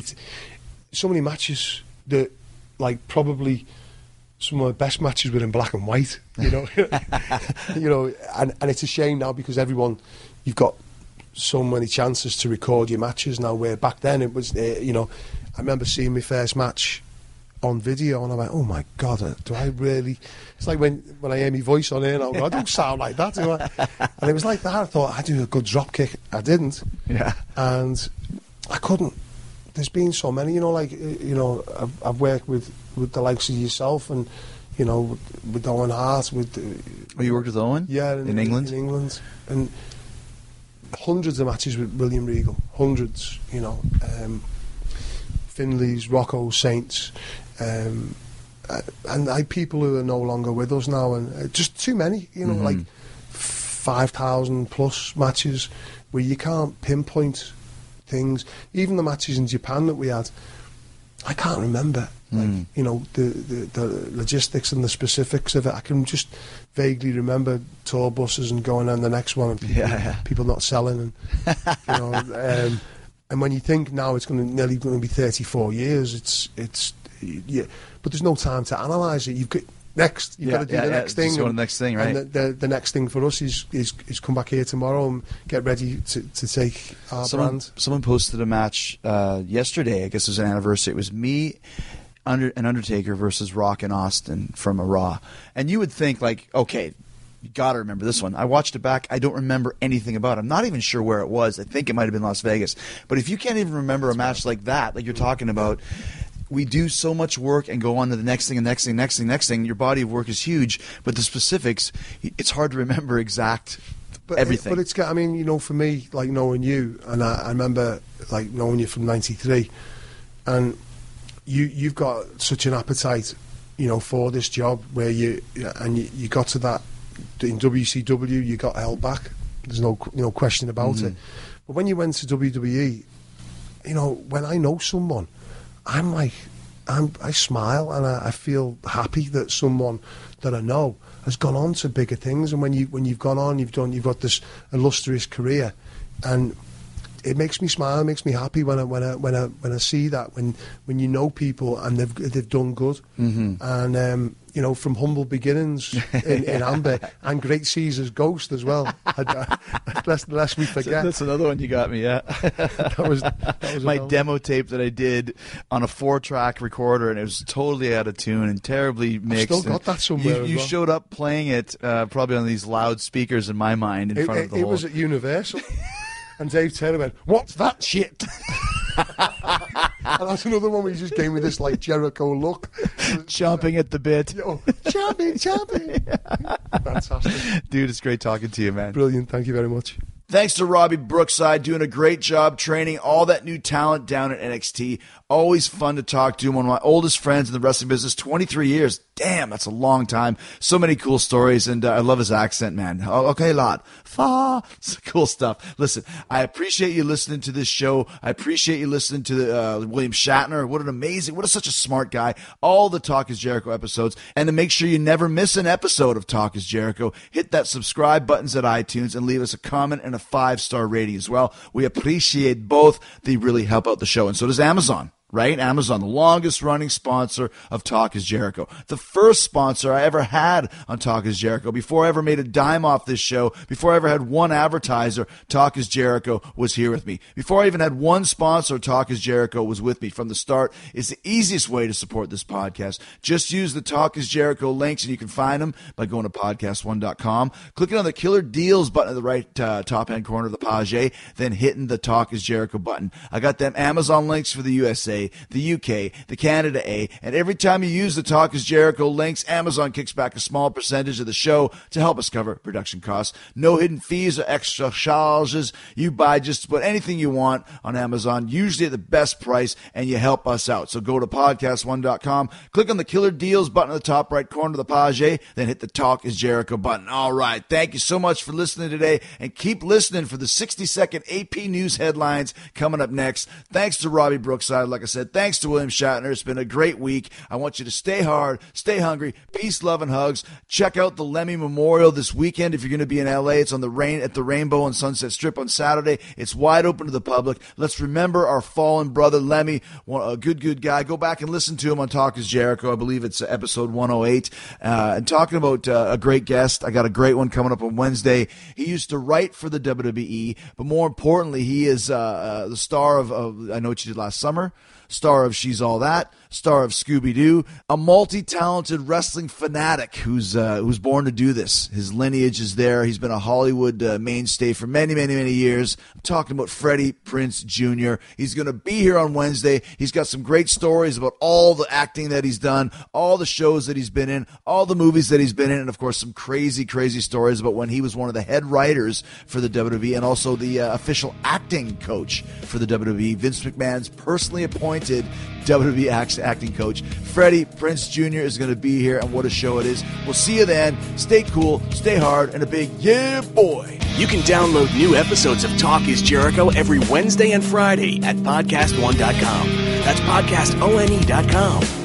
S3: matches that, like, probably some of my best matches were in black and white. You know, you know, and it's a shame now because you've got so many chances to record your matches now, where back then it was, you know, I remember seeing my first match on video, and I went, oh my God, do I really? It's like when I hear my voice on air, and I go, I don't sound like that, do I? And it was like that. I thought, I do a good drop kick. I didn't.
S1: Yeah.
S3: And I couldn't. There's been so many, you know, like, you know, I've worked with the likes of yourself, and, you know, with Owen Hart,
S1: Oh, you worked with Owen?
S3: Yeah.
S1: In England?
S3: In England. And hundreds of matches with William Regal. Hundreds, you know. Finley's, Rocco, Saints, and people who are no longer with us now, and just too many, you know, like 5,000 plus matches where you can't pinpoint things. Even the matches in Japan that we had, I can't remember. Like, you know, the logistics and the specifics of it. I can just vaguely remember tour buses and going on the next one, and people not selling, and you know. And when you think now it's nearly going to be 34 years, it's but there's no time to analyse it. You've got got to do the next thing.
S1: The next thing, right?
S3: And the next thing for us is come back here tomorrow and get ready to take our brand.
S1: Someone posted a match yesterday. I guess it was an anniversary. It was me, an Undertaker versus Rock and Austin from a Raw. And you would think, like, okay, you got to remember this one. I watched it back. I don't remember anything about it. I'm not even sure where it was. I think it might have been Las Vegas. But if you can't even remember a match like that, like you're talking about, we do so much work and go on to the next thing and next thing. Your body of work is huge, but the specifics, it's hard to remember everything.
S3: But it's got, I mean, you know, for me, like knowing you, and I remember like knowing you from '93, and you've got such an appetite, you know, for this job where you got to that. In WCW, you got held back. There's no question about it. But when you went to WWE, you know, when I know someone, I smile and I feel happy that someone that I know has gone on to bigger things. And when you've gone on, you've got this illustrious career, and it makes me smile. It makes me happy when I see that, when you know people and they've done good. And you know, from humble beginnings in Amber, and Great Caesar's Ghost as well. Lest we forget.
S1: That's another one you got me. Yeah,
S3: that was
S1: my demo tape that I did on a 4-track recorder, and it was totally out of tune and terribly mixed.
S3: I've still got that somewhere.
S1: You showed up playing it probably on these loudspeakers in my mind in front of the whole.
S3: It was at Universal, and Dave Taylor went, "What's that shit?" And that's another one where he just gave me this like Jericho look,
S1: chomping at the bit.
S3: Chomping. Fantastic,
S1: dude. It's great talking to you, man.
S3: Brilliant. Thank you very much.
S1: Thanks to Robbie Brookside, doing a great job training all that new talent down at NXT. Always fun to talk to him. One of my oldest friends in the wrestling business, 23 years. Damn, that's a long time. So many cool stories, and I love his accent, man. Okay, lad. It's cool stuff. Listen, I appreciate you listening to this show. I appreciate you listening to William Shatner. What such a smart guy. All the Talk is Jericho episodes. And to make sure you never miss an episode of Talk is Jericho, hit that subscribe buttons at iTunes and leave us a comment and a 5-star rating as well. We appreciate both. They really help out the show. And so does Amazon. Right? Amazon, the longest running sponsor of Talk is Jericho. The first sponsor I ever had on Talk is Jericho. Before I ever made a dime off this show, before I ever had one advertiser, Talk is Jericho was here with me. Before I even had one sponsor, Talk is Jericho was with me from the start. It's the easiest way to support this podcast. Just use the Talk is Jericho links, and you can find them by going to podcast1.com, clicking on the Killer Deals button at the right top-hand corner of the page, then hitting the Talk is Jericho button. I got them Amazon links for the USA, the UK, the Canada A, and every time you use the Talk is Jericho links, Amazon kicks back a small percentage of the show to help us cover production costs. No hidden fees or extra charges. You buy just about anything you want on Amazon, usually at the best price, and you help us out. So go to podcast1.com, click on the Killer Deals button at the top right corner of the page, then hit the Talk is Jericho button. All right, thank you so much for listening today, and keep listening for the 60-second AP News headlines coming up next. Thanks to Robbie Brookside, like I said, thanks to William Shatner. It's been a great week. I want you to stay hard, stay hungry, peace, love, and hugs. Check out the Lemmy Memorial this weekend if you're going to be in LA. It's on at the Rainbow and Sunset Strip on Saturday. It's wide open to the public. Let's remember our fallen brother Lemmy, a good guy. Go back and listen to him on Talk is Jericho. I believe it's episode 108. And talking about a great guest, I got a great one coming up on Wednesday. He used to write for the WWE, but more importantly, he is the star of I Know What You Did Last Summer, star of She's All That, star of Scooby-Doo, a multi-talented wrestling fanatic who's born to do this. His lineage is there. He's been a Hollywood mainstay for many, many, many years. I'm talking about Freddie Prinze Jr. He's going to be here on Wednesday. He's got some great stories about all the acting that he's done, all the shows that he's been in, all the movies that he's been in, and of course some crazy, crazy stories about when he was one of the head writers for the WWE and also the official acting coach for the WWE. Vince McMahon's personally appointed WWE acting coach. Freddie Prinze Jr. is going to be here, and what a show it is. We'll see you then. Stay cool, stay hard, and a big yeah, boy.
S4: You can download new episodes of Talk is Jericho every Wednesday and Friday at podcastone.com. That's podcastone.com.